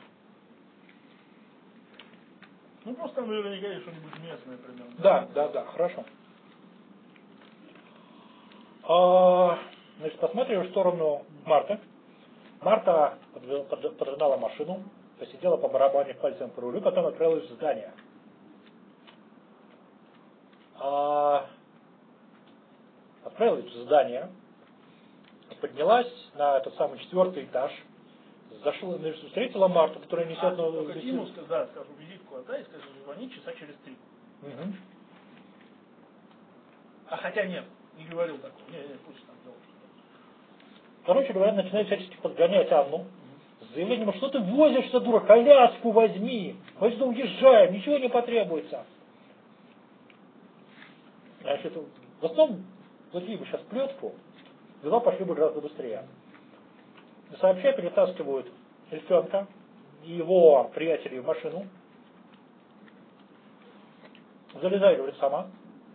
Ну, просто там наверняка есть что-нибудь местное примерно. Да, да, да, хорошо. А, значит, посмотрим в сторону Марты. Марта подвел- под- подогнала машину, посидела по барабане пальцем по рулю, потом отправилась в здание. А, отправилась в здание, поднялась на этот самый четвертый этаж, зашла, значит, встретила Марту, которая несет... А, на- только Тиму, ска- да, скажу, визитку отдай, скажи, звони часа через три. Мгм. А хотя нет, не говорил такого. Не, не, пусть там делает. Короче говоря, начинает всячески подгонять Анну с заявлением, что ты возишься, дура, коляску возьми, возьми, уезжаем, ничего не потребуется. Значит, в основном платили бы сейчас плетку, дела пошли бы гораздо быстрее. Сообща перетаскивают эльфенка и его приятелей в машину. Залезай, говорит, сама.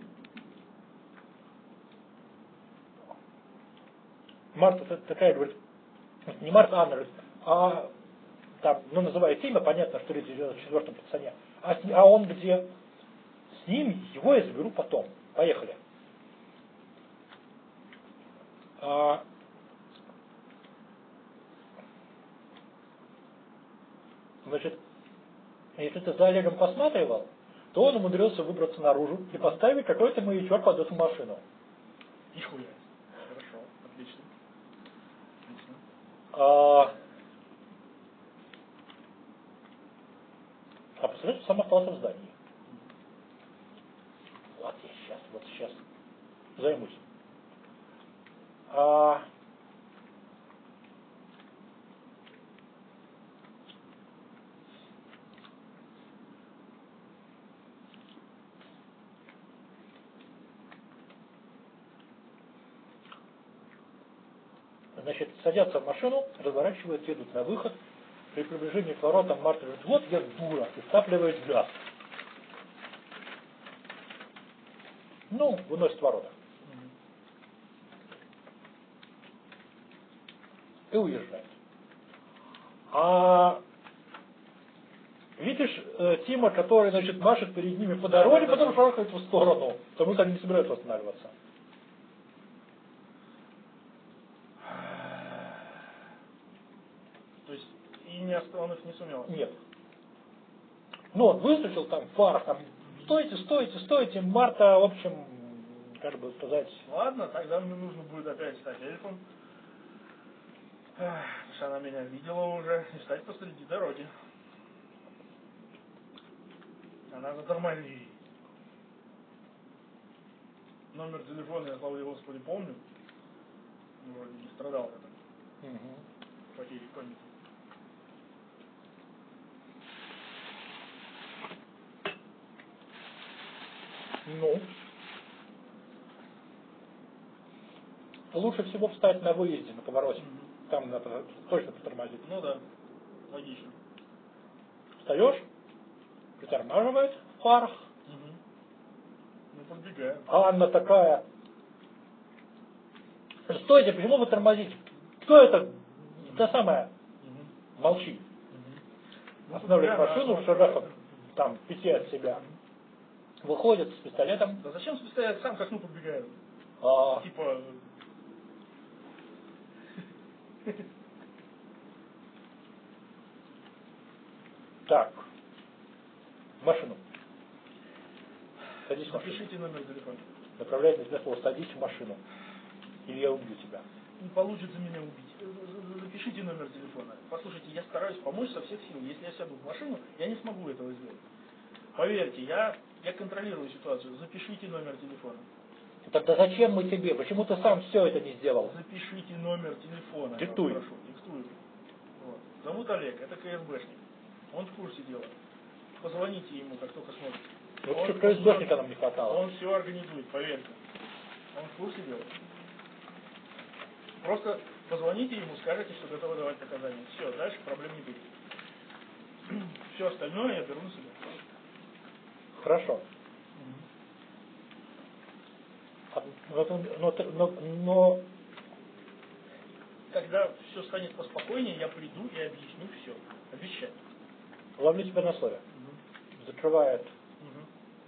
Марта такая, говорит, не Марта, а Анна, говорит, а там, ну, называет имя, понятно, что речь идет о четвертом пацане. А, с- а он где? С ним, его я заберу потом. Поехали. А, значит, если ты за Олегом посматривал, то он умудрился выбраться наружу и поставить какой-то маячок под эту машину. Нихуя. Хорошо, отлично. Отлично. А, а представляешь, сам остался в здании. Вот я сейчас, вот сейчас займусь. А, значит, садятся в машину, разворачивают, едут на выход. При приближении к воротам Марта говорит, вот я дура, и втапливает газ. Ну, выносит ворота. И уезжает. А видишь э, Тима, который, значит, машет перед ними по дороге, потом шарахает в сторону, потому что они не собираются останавливаться. То есть, и не ост- он их не сумел. Нет. Ну, он выстрелил там в фарах, там, стойте, стойте, стойте. Марта, в общем, как бы сказать... Ладно, тогда мне нужно будет опять стать эльфом. Эх, потому что она меня видела уже, и стать посреди дороги. Она затормози. Номер телефона я, слава Господи, помню. Ну, вроде не страдал я так. Угу. Потери памяти. Ну. Лучше всего встать на выезде, на повороте. Мгм. Там надо точно притормозить. Ну да, логично. Встаешь, притормаживает в фарах. Угу. Ну, подбегаем. А Анна такая: стойте, почему вы тормозите? Кто это? Та самая. Угу. Молчи. Ну, Останавливает тут машину, прямо, в шагах там пяти от себя. Выходит с пистолетом. Да зачем специалист сам к окну подбегает? А, Типа... так. В машину. Садись в машину. Запишите номер телефона. Направляйтесь на слово, садись в машину. Или я убью тебя. Не получится меня убить. Запишите номер телефона. Послушайте, я стараюсь помочь со всех сил. Если я сяду в машину, я не смогу этого сделать. Поверьте, я, я контролирую ситуацию. Запишите номер телефона. Тогда зачем мы тебе? Почему ты сам все это не сделал? Запишите номер телефона. Диктуй. Я вас прошу, диктуй. Вот. Зовут Олег, это КСБшник. Он в курсе дела. Позвоните ему, как только сможете. Вот Он- что КСБшника нам не хватало. Он все организует, поверьте. Он в курсе дела. Просто позвоните ему, скажите, что готовы давать показания. Все, дальше проблем не будет. Все остальное я беру на себя. Хорошо. А, Но, но, но, но Когда все станет поспокойнее, я приду и объясню все. Обещаю. ловлю тебя на слове. Закрывает. Угу.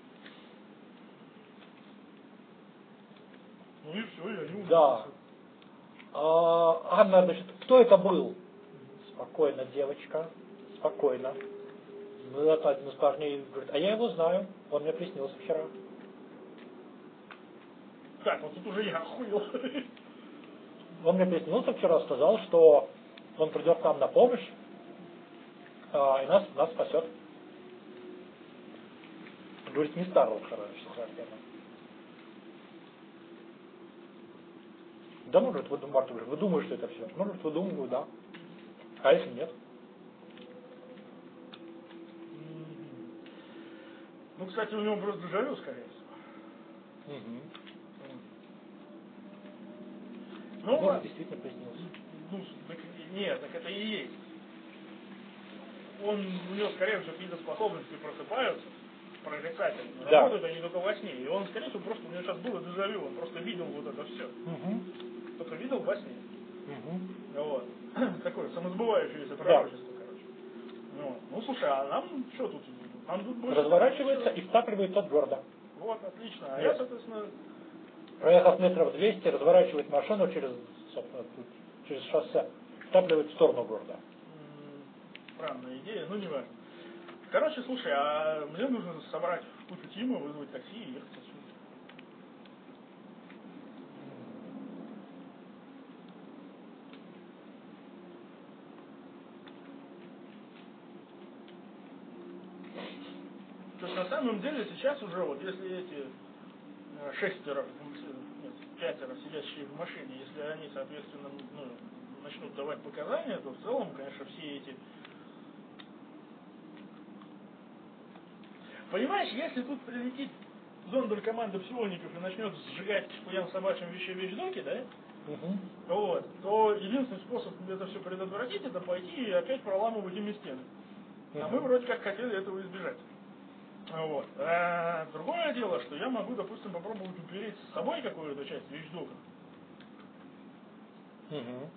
Ну и все, я не умею. Да. А, Анна, значит, кто это был? Спокойно, девочка. Спокойно. Ну, это один из парней говорит: а я его знаю. Он мне приснился вчера. Так, вот тут уже я охуел. Он мне приснился вчера, сказал, что он придет к нам на помощь, а, и нас, нас спасет. Говорит, не старого характера. Да, может, вы, Марта, вы думаете, что это все? Может, выдумываю, да. А если нет? Ну, кстати, у него просто дежавю, скорее всего. Угу. Ну, Может, ладно. действительно приснился. Ну, так, нет, так это и есть. Он, у него, скорее всего, какие-то способности просыпаются, прорицательно. Да. Работают они только во сне. И он, скорее всего, просто, у него сейчас было дежавю, он просто видел вот это все. Угу. Только видел во сне. Угу. Вот. Такое самосбывающееся пророчество, короче. Ну, ну, слушай, а нам что тут? Нам тут больше... Разворачивается и втапливается от города. Вот, отлично. А Нет. я, соответственно... Проехав метров двести, разворачивает машину через, собственно, тут, через шоссе, втапливает в сторону города. м, Странная идея, ну не важно. Короче, слушай, а мне нужно собрать кучу Тима, вызвать такси и ехать отсюда. То есть на самом деле сейчас уже вот если эти э, шестеро, нет, пятеро сидящие в машине, если они, соответственно, ну, начнут давать показания, то в целом, конечно, все эти... Понимаешь, если тут прилетит зондер команда псиоников и начнет сжигать хуям собачьим вещи вещдоки, да, Угу. вот, то единственный способ это все предотвратить, это пойти и опять проламывать ими стены. А мы вроде как хотели этого избежать. Вот. А другое дело, что я могу, допустим, попробовать упереть с собой какую-то часть вещдока. Угу.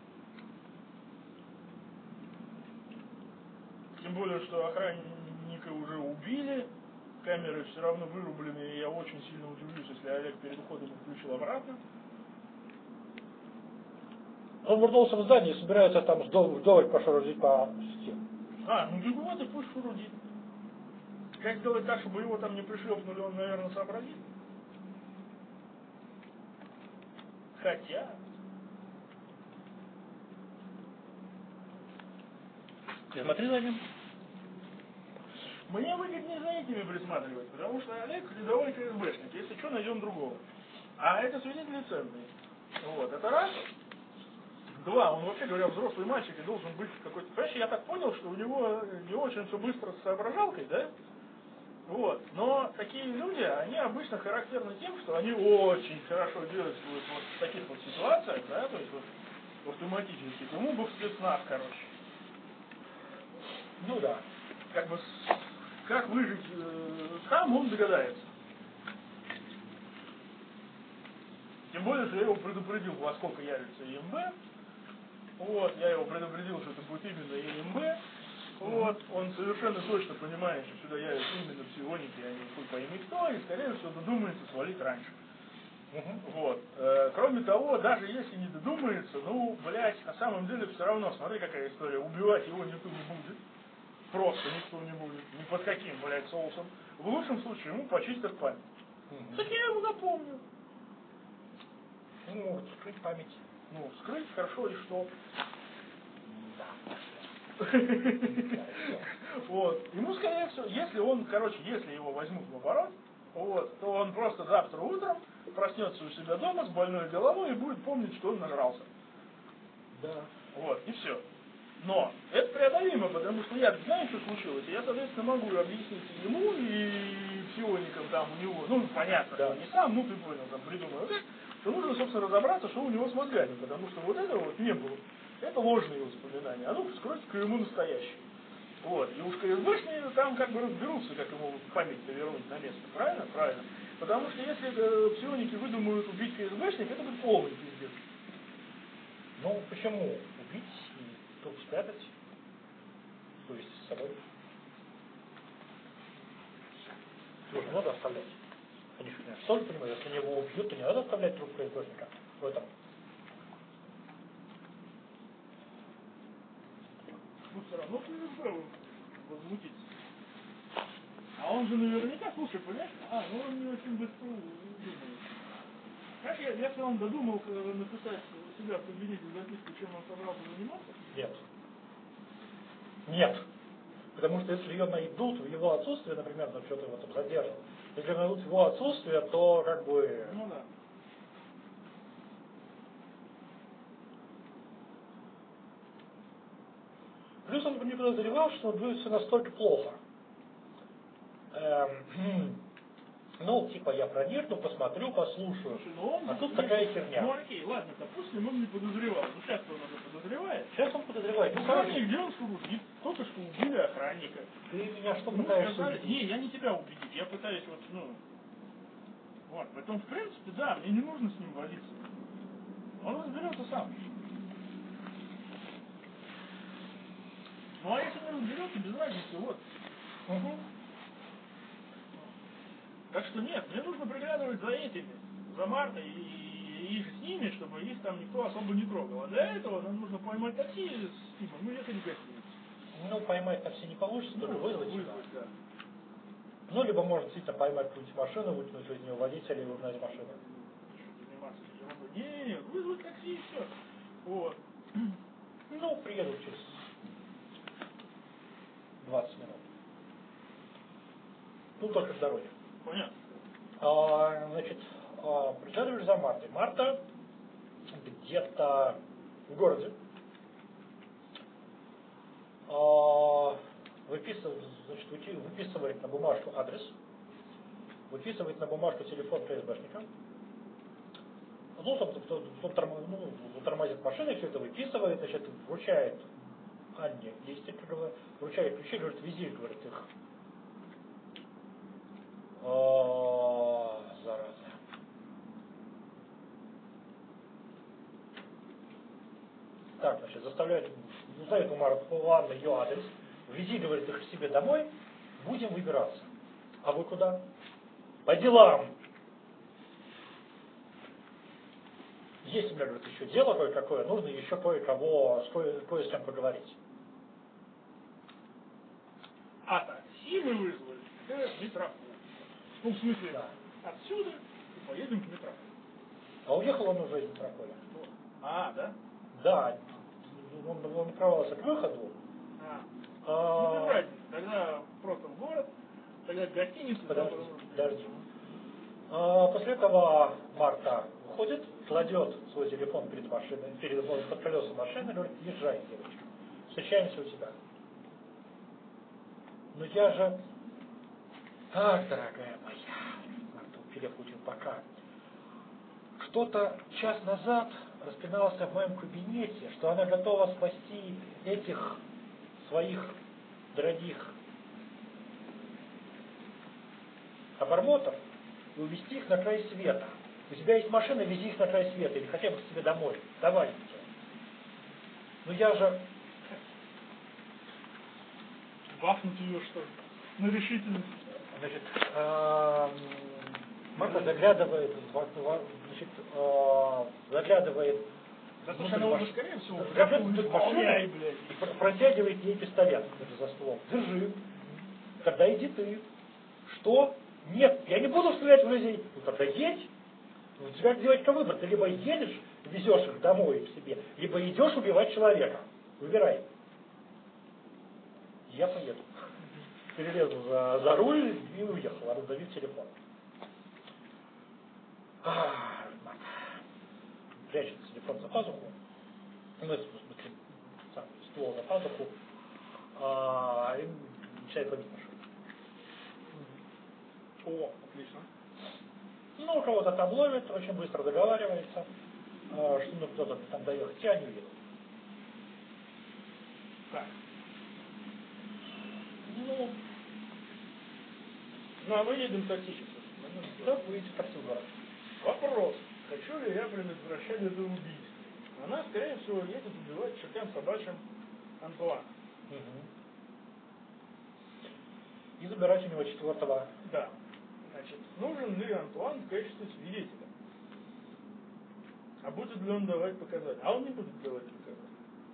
Тем более, что охранника уже убили, камеры все равно вырублены, и я очень сильно удивлюсь, если Олег перед уходом включил обратно. Он вернулся в здание и собирается там вдоволь пошарудить по сети. А, ну так вот и пусть шурудит. Как сделать так, чтобы его там не пришлепнули, он, наверное, сообразит. Хотя... Ты смотри за ним. Мне выгоднее за этими присматривать, потому что Олег рядовой КСБшник, если что, найдем другого. А это свидетели ценные. Вот, это раз. Два, он вообще говоря взрослый мальчик и должен быть какой-то... Понимаешь, я так понял, что у него не очень все быстро с соображалкой, да? Вот. Но такие люди, они обычно характерны тем, что они очень хорошо действуют вот в таких вот ситуациях, да, то есть вот автоматически. Кому бы в спецназ, короче. Ну да. Как бы с- как выжить э, сам он догадается. Тем более, что я его предупредил, во сколько явится ЕМБ. Вот, я его предупредил, что это будет именно ЕМБ. Вот, он совершенно точно понимает, что сюда явятся именно псионики, а не хуй пойми кто, и скорее всего додумается свалить раньше. Вот. Э, кроме того, даже если не додумается, ну, блядь, на самом деле все равно, смотри, какая история, убивать его никто не будет. Просто никто не будет. Ни под каким, блядь, соусом. В лучшем случае ему почистят память. Мгм. Так я ему напомню. Ну, могут скрыть память. Ну, скрыть хорошо и что? Да. Вот. Ему, скорее всего, если он, короче, если его возьмут в оборот, вот, то он просто завтра утром проснется у себя дома с больной головой и будет помнить, что он нажрался. Да. Вот, и все. Но это преодолимо, потому что я знаю, что случилось, и я, соответственно, могу объяснить и ему, и псионикам там у него, ну, понятно, Да. что не сам, ну, ты понял, там, придумал, да, что нужно, собственно, разобраться, что у него с мозгами, потому что вот этого вот не было. Это ложные воспоминания, а ну, вскройте-ка ему настоящие. Вот, и уж КСБшники там как бы разберутся, как ему память-то вернуть на место, правильно? Правильно. Потому что если э, псионики выдумают убить КСБшника, это будет полный пиздец. Ну, почему? Убить и труп спрятать? То есть с собой? Его же надо оставлять. Они же, конечно, тоже понимают, если его убьют, то не надо оставлять труп КСБшника в этом. Ну, все равно КСБ возмутится. А он же наверняка, слушай, понимаешь, а, ну он не очень быстро думает. Как я, если он додумал э, написать у себя в кабинете записку, чем он собрался заниматься? Нет. Нет. Потому что если ее найдут в его отсутствие, например, там что-то его там задержат, если найдут в его отсутствие, то как бы... Ну да. Плюс он не подозревал, что будет все настолько плохо. Эм, ну, типа, я проникну, посмотрю, послушаю. Слушай, ну он... А тут ну, такая херня. Ну окей, ладно, допустим, он не подозревал. Ну сейчас он уже подозревает. Сейчас он подозревает. Ну, Ну, охранник, короче, где он что убит? Только что убили охранника. ты меня что Ну, пытаешься сказали... убедить? Не, я не тебя убедить, я пытаюсь вот, ну... Вот, поэтому, в принципе, да, мне не нужно с ним возиться. Он разберется сам. Ну, а если не разберется, без разницы, вот. Угу. Так что нет, мне нужно приглядывать за этими, за Мартой и, и с ними, чтобы их там никто особо не трогал. А для этого нам нужно поймать такси с Тимом, ну, ехать в гостиницу. Ну, поймать такси не получится, Ну, тоже вызвать сюда. вызвать, да. Ну, либо можно действительно поймать какую-нибудь машину, вытянуть из нее водителя и угнать машину. Заниматься ерундой. Не, не, вызвать такси и все. Вот. Ну, приеду через двадцать минут. Ну, только в дороге. Понятно. А, значит, а, приглядываешь за Мартой. Марта где-то в городе. А, выписывает, значит, выписывает на бумажку адрес, выписывает на бумажку телефон КСБшника. Ну, потом, потом торм, ну, тормозит машину, все это выписывает, значит, вручает Анне листик, вручает ключи, говорит, вези, говорит, их. О, зараза. Так, значит, заставляет, узнает у Марты ее адрес, вези, говорит, их к себе домой, будем выбираться. А вы куда? По делам. Есть у меня, говорит, еще дело кое-какое, нужно еще кое-кого, с кое, кое с кем поговорить. А такси мы вызвали к метрополу. Ну, в смысле, Да. отсюда и поедем к метрополу. А уехал он уже из метрополя. А, да? Да, он, он направлялся к выходу. А. А... Ну, без разницы. Тогда просто в город, тогда в гостиницу. Подожди, там... подожди. А, после этого Марта выходит, кладет свой телефон перед машиной, перед под колесом машины, говорит, езжай, девочка, встречаемся у тебя. Но я же... Так, дорогая моя, Артур Перепутин, пока. Кто-то час назад распинался в моем кабинете, что она готова спасти этих своих дорогих обормотов и увезти их на край света. У тебя есть машина, вези их на край света или хотя бы к себе домой. Давайте. Ну я же... Бафнуть ее, что ли? На решительность. Значит, Марта заглядывает, значит, заглядывает Потому что она уже, скорее всего, заглядывает в машину и протягивает ей пистолет за ствол. Держи. Тогда иди ты. Что? Нет, я не буду стрелять в людей. Ну тогда едь. У тебя девочка выбор. Ты либо едешь, везешь их домой к себе, либо идешь убивать человека. Выбирай. Я поеду. Перелезу за, за руль и уехал, раздавив телефон. А, прячет телефон за пазуху. Ну, в смысле, сам ствол за пазуху. А, и начинает ловить машину. О, отлично. Ну, кого-то там ловит, очень быстро договаривается, что ну кто-то там доехать, и они уедут. Так. Ну, ну а мы едем тактически. да, будете такси в город. Вопрос. Хочу ли я предотвращать это убийство? Она, скорее всего, едет убивать чертям собачьим Антуана. Угу. И забирать у него четвертого. Да. Значит, нужен ли Антуан в качестве свидетеля? А будет ли он давать показания? А он не будет давать показания.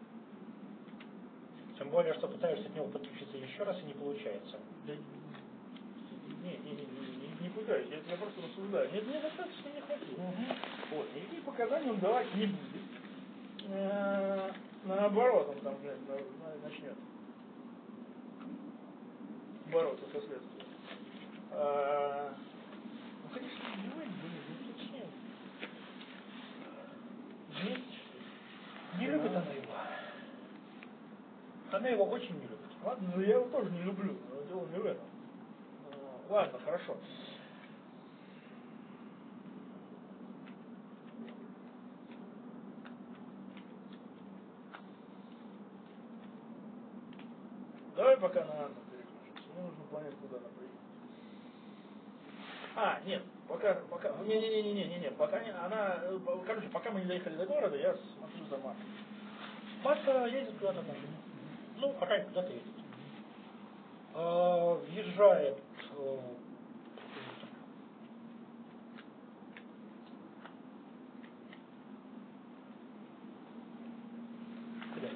Тем более, что пытаешься от него подключиться еще раз и не получается. Да, не, не, не, не, не пытаюсь, я тебя просто рассуждаю. Нет, мне достаточно не хватило. Угу. Вот, никаких показаний он давать не будет. Э-э- наоборот, он там, блядь, на, на, начнет бороться со следствием. А, ну, конечно, убивать, блин, ну зачем? Есть. Не любит она его. Она его очень не любит. Ладно, но я его тоже не люблю, но дело не в этом. А, ладно, хорошо. Давай пока на Анну переключимся. Мне нужно понять, куда она приедет. А, нет, пока, пока, не-не-не-не-не-не, пока не, она, короче, пока мы не доехали до города, я смотрю за Мартой. Марта едет куда-то на машине. Ну, пока куда-то едет. А, въезжает э, куда?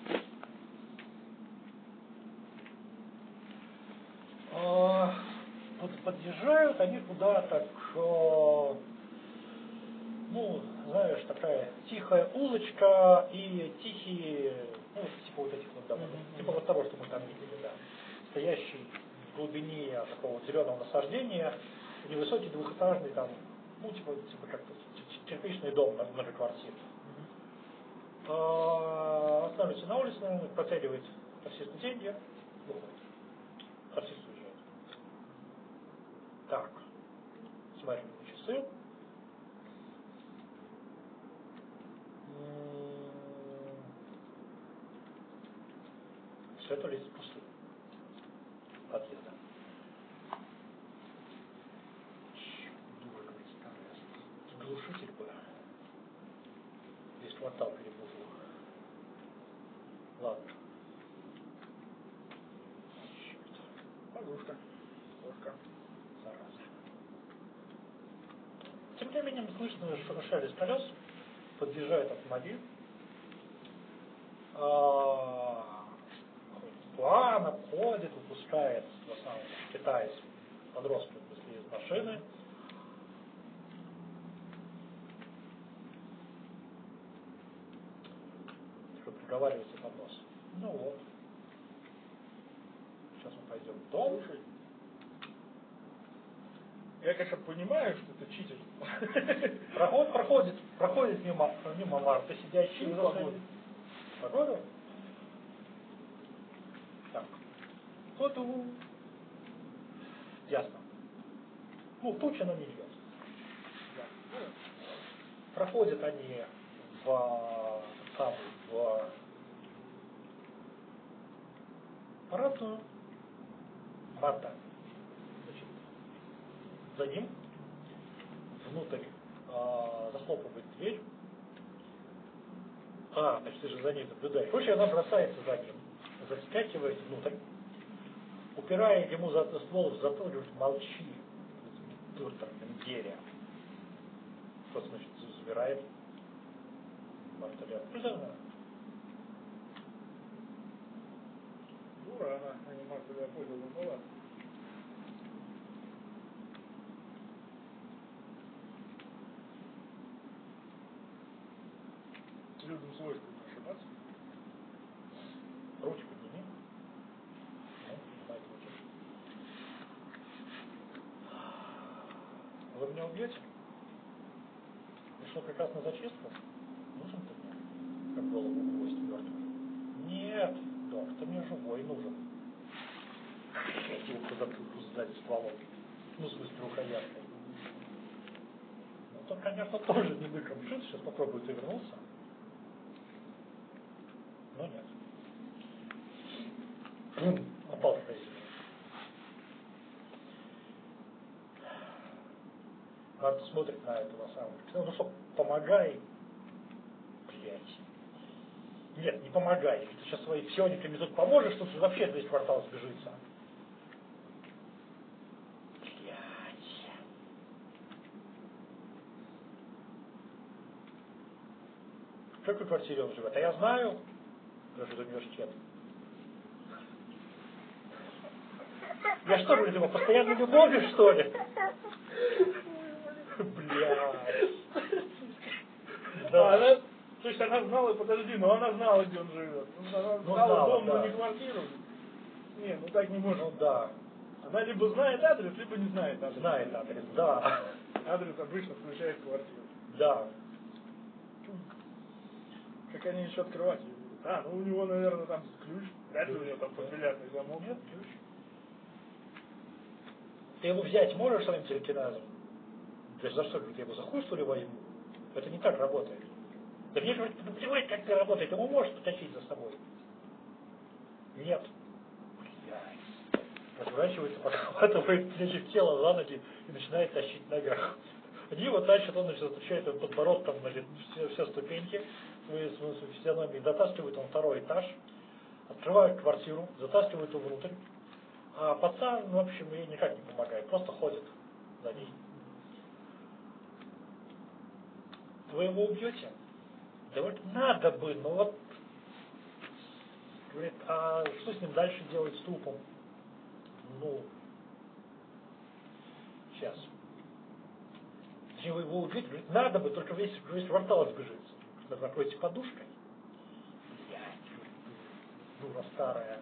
А, под, подъезжают они куда-то к, э, ну, знаешь, такая тихая улочка и тихие, ну, типа вот этих вот домов, mm-hmm. типа вот того, что мы там видели, да, стоящий в глубине такого зеленого насаждения, невысокий двухэтажный там, ну, типа, типа как-то черпичный дом на многоквартир. Mm-hmm. А, останавливается на улице, наверное, протягивает таксисту деньги, выходит. Таксист уезжает. Так, смотрим на часы. Все это лезет пустым. Подъезда. Дура, говорит, старая. Глушитель бы. Весь квартал перебухал. Ладно. Черт. Подушка. Кошка. Зараза. Тем временем слышно шелест колес. Подъезжает автомобиль. План обходит, выпускает, на самом деле, пытаясь подростка вышли из машины. Что приговаривается под нос. Ну вот. Сейчас мы пойдем в дом. Слушай, я, конечно, понимаю, что это читер. Проход, проходит, проходит мимо, мимо Марты, сидящей Ну, за погода. Погода? Так. Вот у... ясно. Ну, туча, но не льет. Проходят они в, там, в парадную. Парта. Значит, за ним внутрь а, захлопывает дверь. А, значит, ты же за ним наблюдаешь. Короче, она бросается за ним, заскакивает внутрь, упирая ему за ствол в затылок, говорит, молчи, доктор Менгерия. Что значит, забирает? Мартелет. Ну, да. Дура она, а не Мартелет, понял, ну ладно. Людям свойственно ошибаться. Ручку подними. Ну, поднимай руки. Вы меня убьете? Решил прекрасную зачистку? Нужен ты мне? Как голову гвоздь мертвый. Нет, док, ты мне живой нужен. Я его по затылку сдать стволом. Ну, в смысле, рукояткой. Ну, то, конечно, тоже не быком шит. Сейчас попробую ты вернулся. Но нет. Бум, попал в произведение. Марта смотрит на этого самого. Ну что, помогай. Блять. Нет, не помогай. Если ты сейчас своими псиониками тут поможешь, то ты вообще весь квартал сбежится. Блять. В какой квартире он живет? А я знаю. Даже университет. Я что, говорю, его постоянно любовью, что ли? Блядь. Да. Она, то есть она знала, подожди, но она знала, где он живет. Она Ну, знала знала, дом, да. но не квартиру. Не, ну так не может. Ну да. Она либо знает адрес, либо не знает адрес. Знает адрес, да. Адрес обычно включает квартиру. Да. Как они еще открывать ее будут? А, ну у него, наверное, там ключ. Вряд ли у него там подбилятный замок. Нет, ключ. Ты его взять можешь своим телекинезом? Да за что, ты его за хуй, что ли, возьму? Это не так работает. Да мне же плевать, как это работает, ему можешь потащить за собой. Нет. Блядь. Разворачивается, подхватывает значит, тело за ноги и начинает тащить наверх. Они вот тащат, он значит, отвечает его подбородком, значит, все, все ступеньки своей физиономии, дотаскивают он второй этаж, открывают квартиру, затаскивают его внутрь. А пацан, в общем, ей никак не помогает, просто ходит за ней. Вы его убьете? Да вот надо бы, но вот... Говорит, а что с ним дальше делать с трупом? Ну... Сейчас. Если вы его убьете, говорит, надо бы, только весь, весь квартал сбежится. Накройте подушкой. Блядь, дура старая.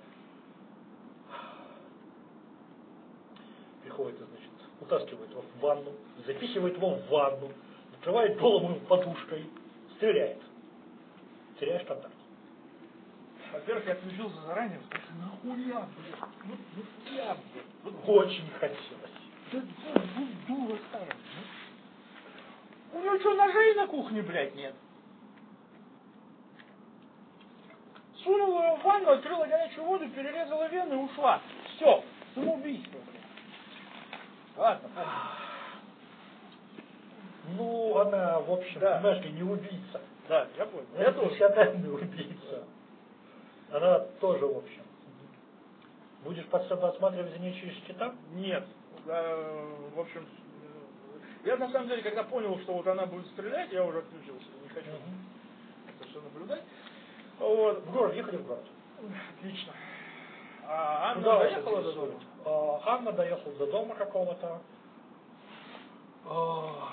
Приходит, значит, утаскивает его в ванну, запихивает его в ванну, накрывает голову ему подушкой, стреляет. Теряешь контакт. Во-первых, я отключился заранее, потому что нахуя, блядь, ну нахуя, блядь. Вот очень хотелось. Да дура старая. У него что, ножей на кухне, блядь, нет? Сунула ее в ванну, открыла горячую воду, перерезала вены и ушла. Все, самоубийство, блядь. Ладно, ладно. Ну, она, в общем, Да. понимаешь ли, не убийца. Да, я понял. Она Я тоже. профессиональная убийца. Она тоже, в общем. Будешь под собой осматривать за ней через щита? Нет. Да, в общем, я на самом деле, когда понял, что вот она будет стрелять, я уже отключился. Не хочу это все наблюдать. Вот. В город, ехали в город. Отлично. А Анна Куда вас доехала до интересует? дома? А, Анна доехала до дома какого-то. А,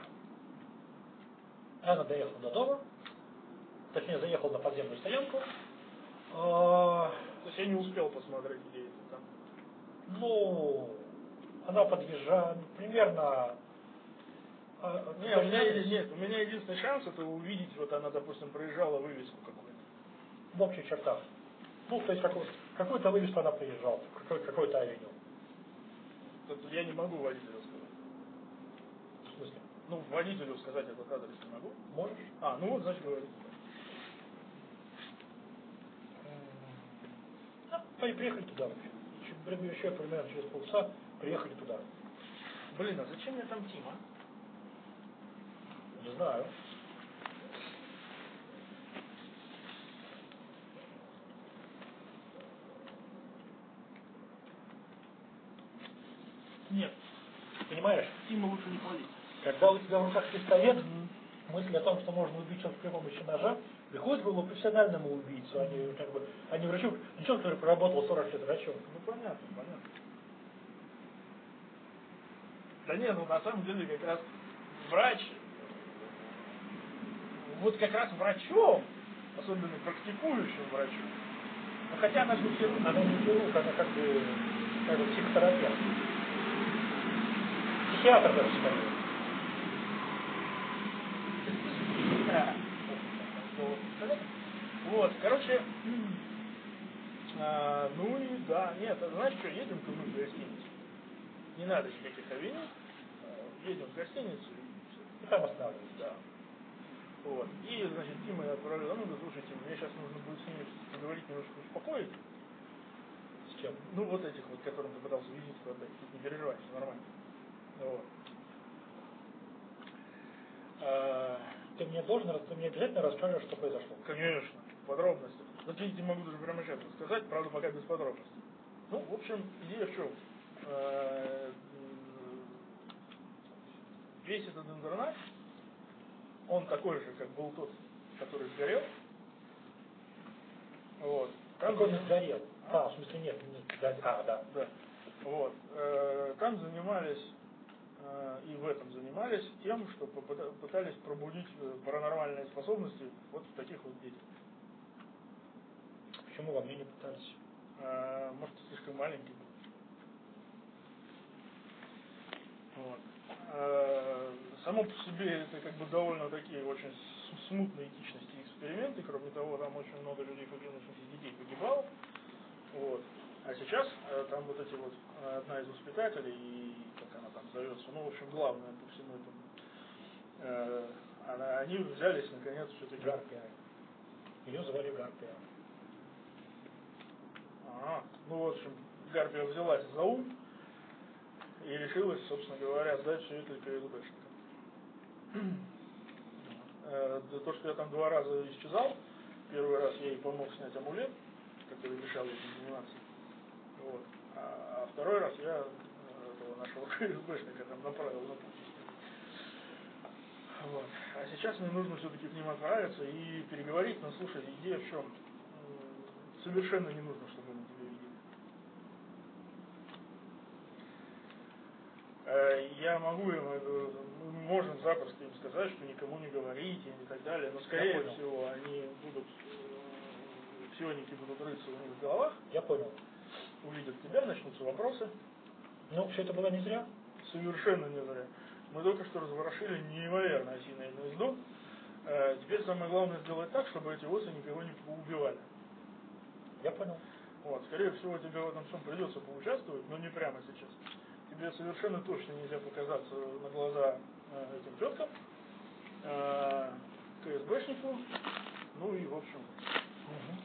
Анна доехала до дома. Точнее, заехала на подземную стоянку. А, То есть я не успел посмотреть, где это там. ну, она подъезжает примерно... а, Нет, у меня, есть- нет, у меня единственный шанс это увидеть, вот она, допустим, проезжала вывеску какую-то. в общих чертах. Ну, то есть какой, какую-то вывеску она проезжала, какой, какой-то авеню. Тут я не могу водителю сказать. В смысле? Ну, водителю сказать этот адрес не могу. Можешь? А, ну вот, значит, говори. А, приехали туда вообще. Еще, еще примерно через полчаса приехали туда. Блин, а зачем мне там Тима? Не знаю. Нет. Понимаешь? Тима лучше не плодить. Когда у тебя в руках пистолет, mm-hmm. мысль о том, что можно убить человека при помощи ножа, приходит было профессиональному убийцу, а не, как бы, а не врачу, не человек, который проработал сорок лет врачом. Ну понятно, понятно. Да не, ну на самом деле как раз врач, вот как раз врачом, особенно практикующим врачом, ну хотя она не хирург, она не хирург, она как бы, как бы психотерапевт. Психиатр даже скорее. Вот, короче, а, ну и да, нет, знаешь что, едем-ка мы в гостиницу. Не надо никаких авений, едем в гостиницу и там останавливаемся. Да. Вот. И, значит, Тима я отправил, ну, да, слушайте, мне сейчас нужно будет с ними поговорить, немножко успокоить. С чем? Ну, вот этих вот, которым ты пытался визитку отдать, не переживай, все нормально. Вот. А... Ты мне должен, ты мне обязательно расскажешь, что произошло. Конечно, подробности. Вот я не могу даже прямо сейчас рассказать, правда, пока без подробностей. Ну, в общем, идея в чем? Весь этот интернат, он такой же, как был тот, который сгорел. Вот. Там он сгорел. А, в смысле нет, нет, да, а, да. Да. Вот. Там занимались, и в этом занимались тем, что пытались пробудить паранормальные способности вот в таких вот детях. Почему во мне не пытались? Может, ты слишком маленький был. Вот. Само по себе это как бы довольно такие очень смутные этичности эксперименты. Кроме того, там очень много людей, детей погибало. Вот. А сейчас там вот эти вот, одна из воспитателей, и как она там зовется, ну, в общем, главная по всему этому, э, она, они взялись, наконец, все-таки... Гарпия. Ее звали Гарпия. Ага. Ну, в общем, Гарпия взялась за ум и решилась, собственно говоря, сдать все это КСБшникам. э, то, что я там два раза исчезал, первый раз я ей помог снять амулет, который мешал этим заниматься. Вот. А, а второй раз я этого нашего КСБшника там направил на путь. Вот. А сейчас мне нужно все-таки к ним отправиться и переговорить, но слушай, идея в чем? Совершенно не нужно, чтобы они тебя видели. Я могу им, мы можем запросто им сказать, что никому не говорите и так далее, но скорее всего они будут, псионики будут рыться у них в головах. Я понял. Увидят тебя, начнутся вопросы. Ну, все это было не зря? Совершенно не зря. Мы только что разворошили неимоверно осиное гнездо. Э, теперь самое главное сделать так, чтобы эти осы никого не поубивали. Я понял. Вот, скорее всего, тебе в этом всем придется поучаствовать, но не прямо сейчас. Тебе совершенно точно нельзя показаться на глаза э, этим теткам, э, КСБшнику, ну и в общем. Угу.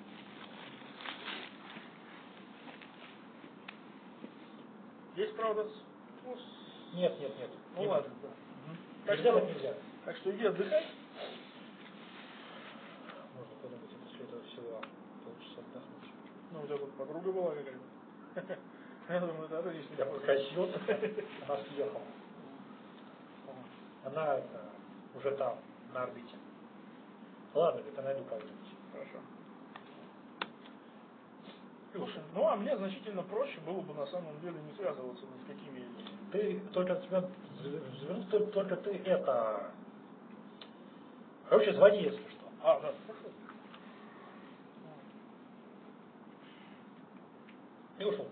Есть, правда, ну, Нет, нет, нет. Ну не ладно, буду. да. Угу. Так, Нельзя, что, нельзя. так что иди отдыхай. Можно подумать, после этого всего полчаса отдохнуть. Ну, у тебя тут подруга была какая-то. Я думаю, да, да, если я покосился, она съехала. Она это, уже там, на орбите. Ладно, это найду кого-нибудь. Хорошо. Слушай, ну а мне значительно проще было бы на самом деле не связываться ни с какими... Ты только тебя только, только ты это... Короче, звони, если что. А, да, хорошо. И ушел.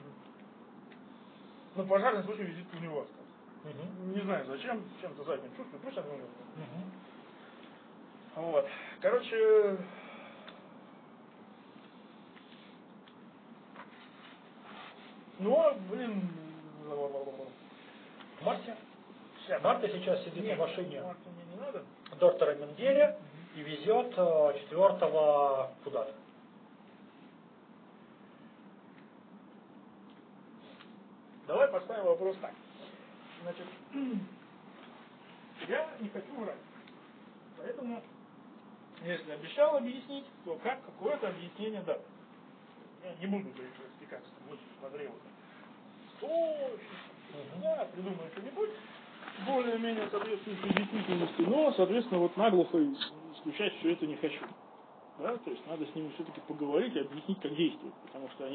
Ну, пожарный случай визитку у него остался. Угу. Не знаю зачем, чем-то задним чувствую, пусть она у него. Угу. Вот. Короче... Ну, а, блин, Марте. Марта сейчас сидит Нет, на машине Марту мне не надо. доктора Менгеля и везет э, четвертого куда-то. Давай поставим вопрос так. Значит, я не хочу врать. Поэтому, если обещал объяснить, то как какое-то объяснение дать. Я не буду говорить, что растекаться вот по древу. Точно. Я придумаю что-нибудь более-менее соответствующей действительности, но, соответственно, вот наглухо исключать все это не хочу. Да? То есть надо с ними все-таки поговорить и объяснить, как действовать, потому что они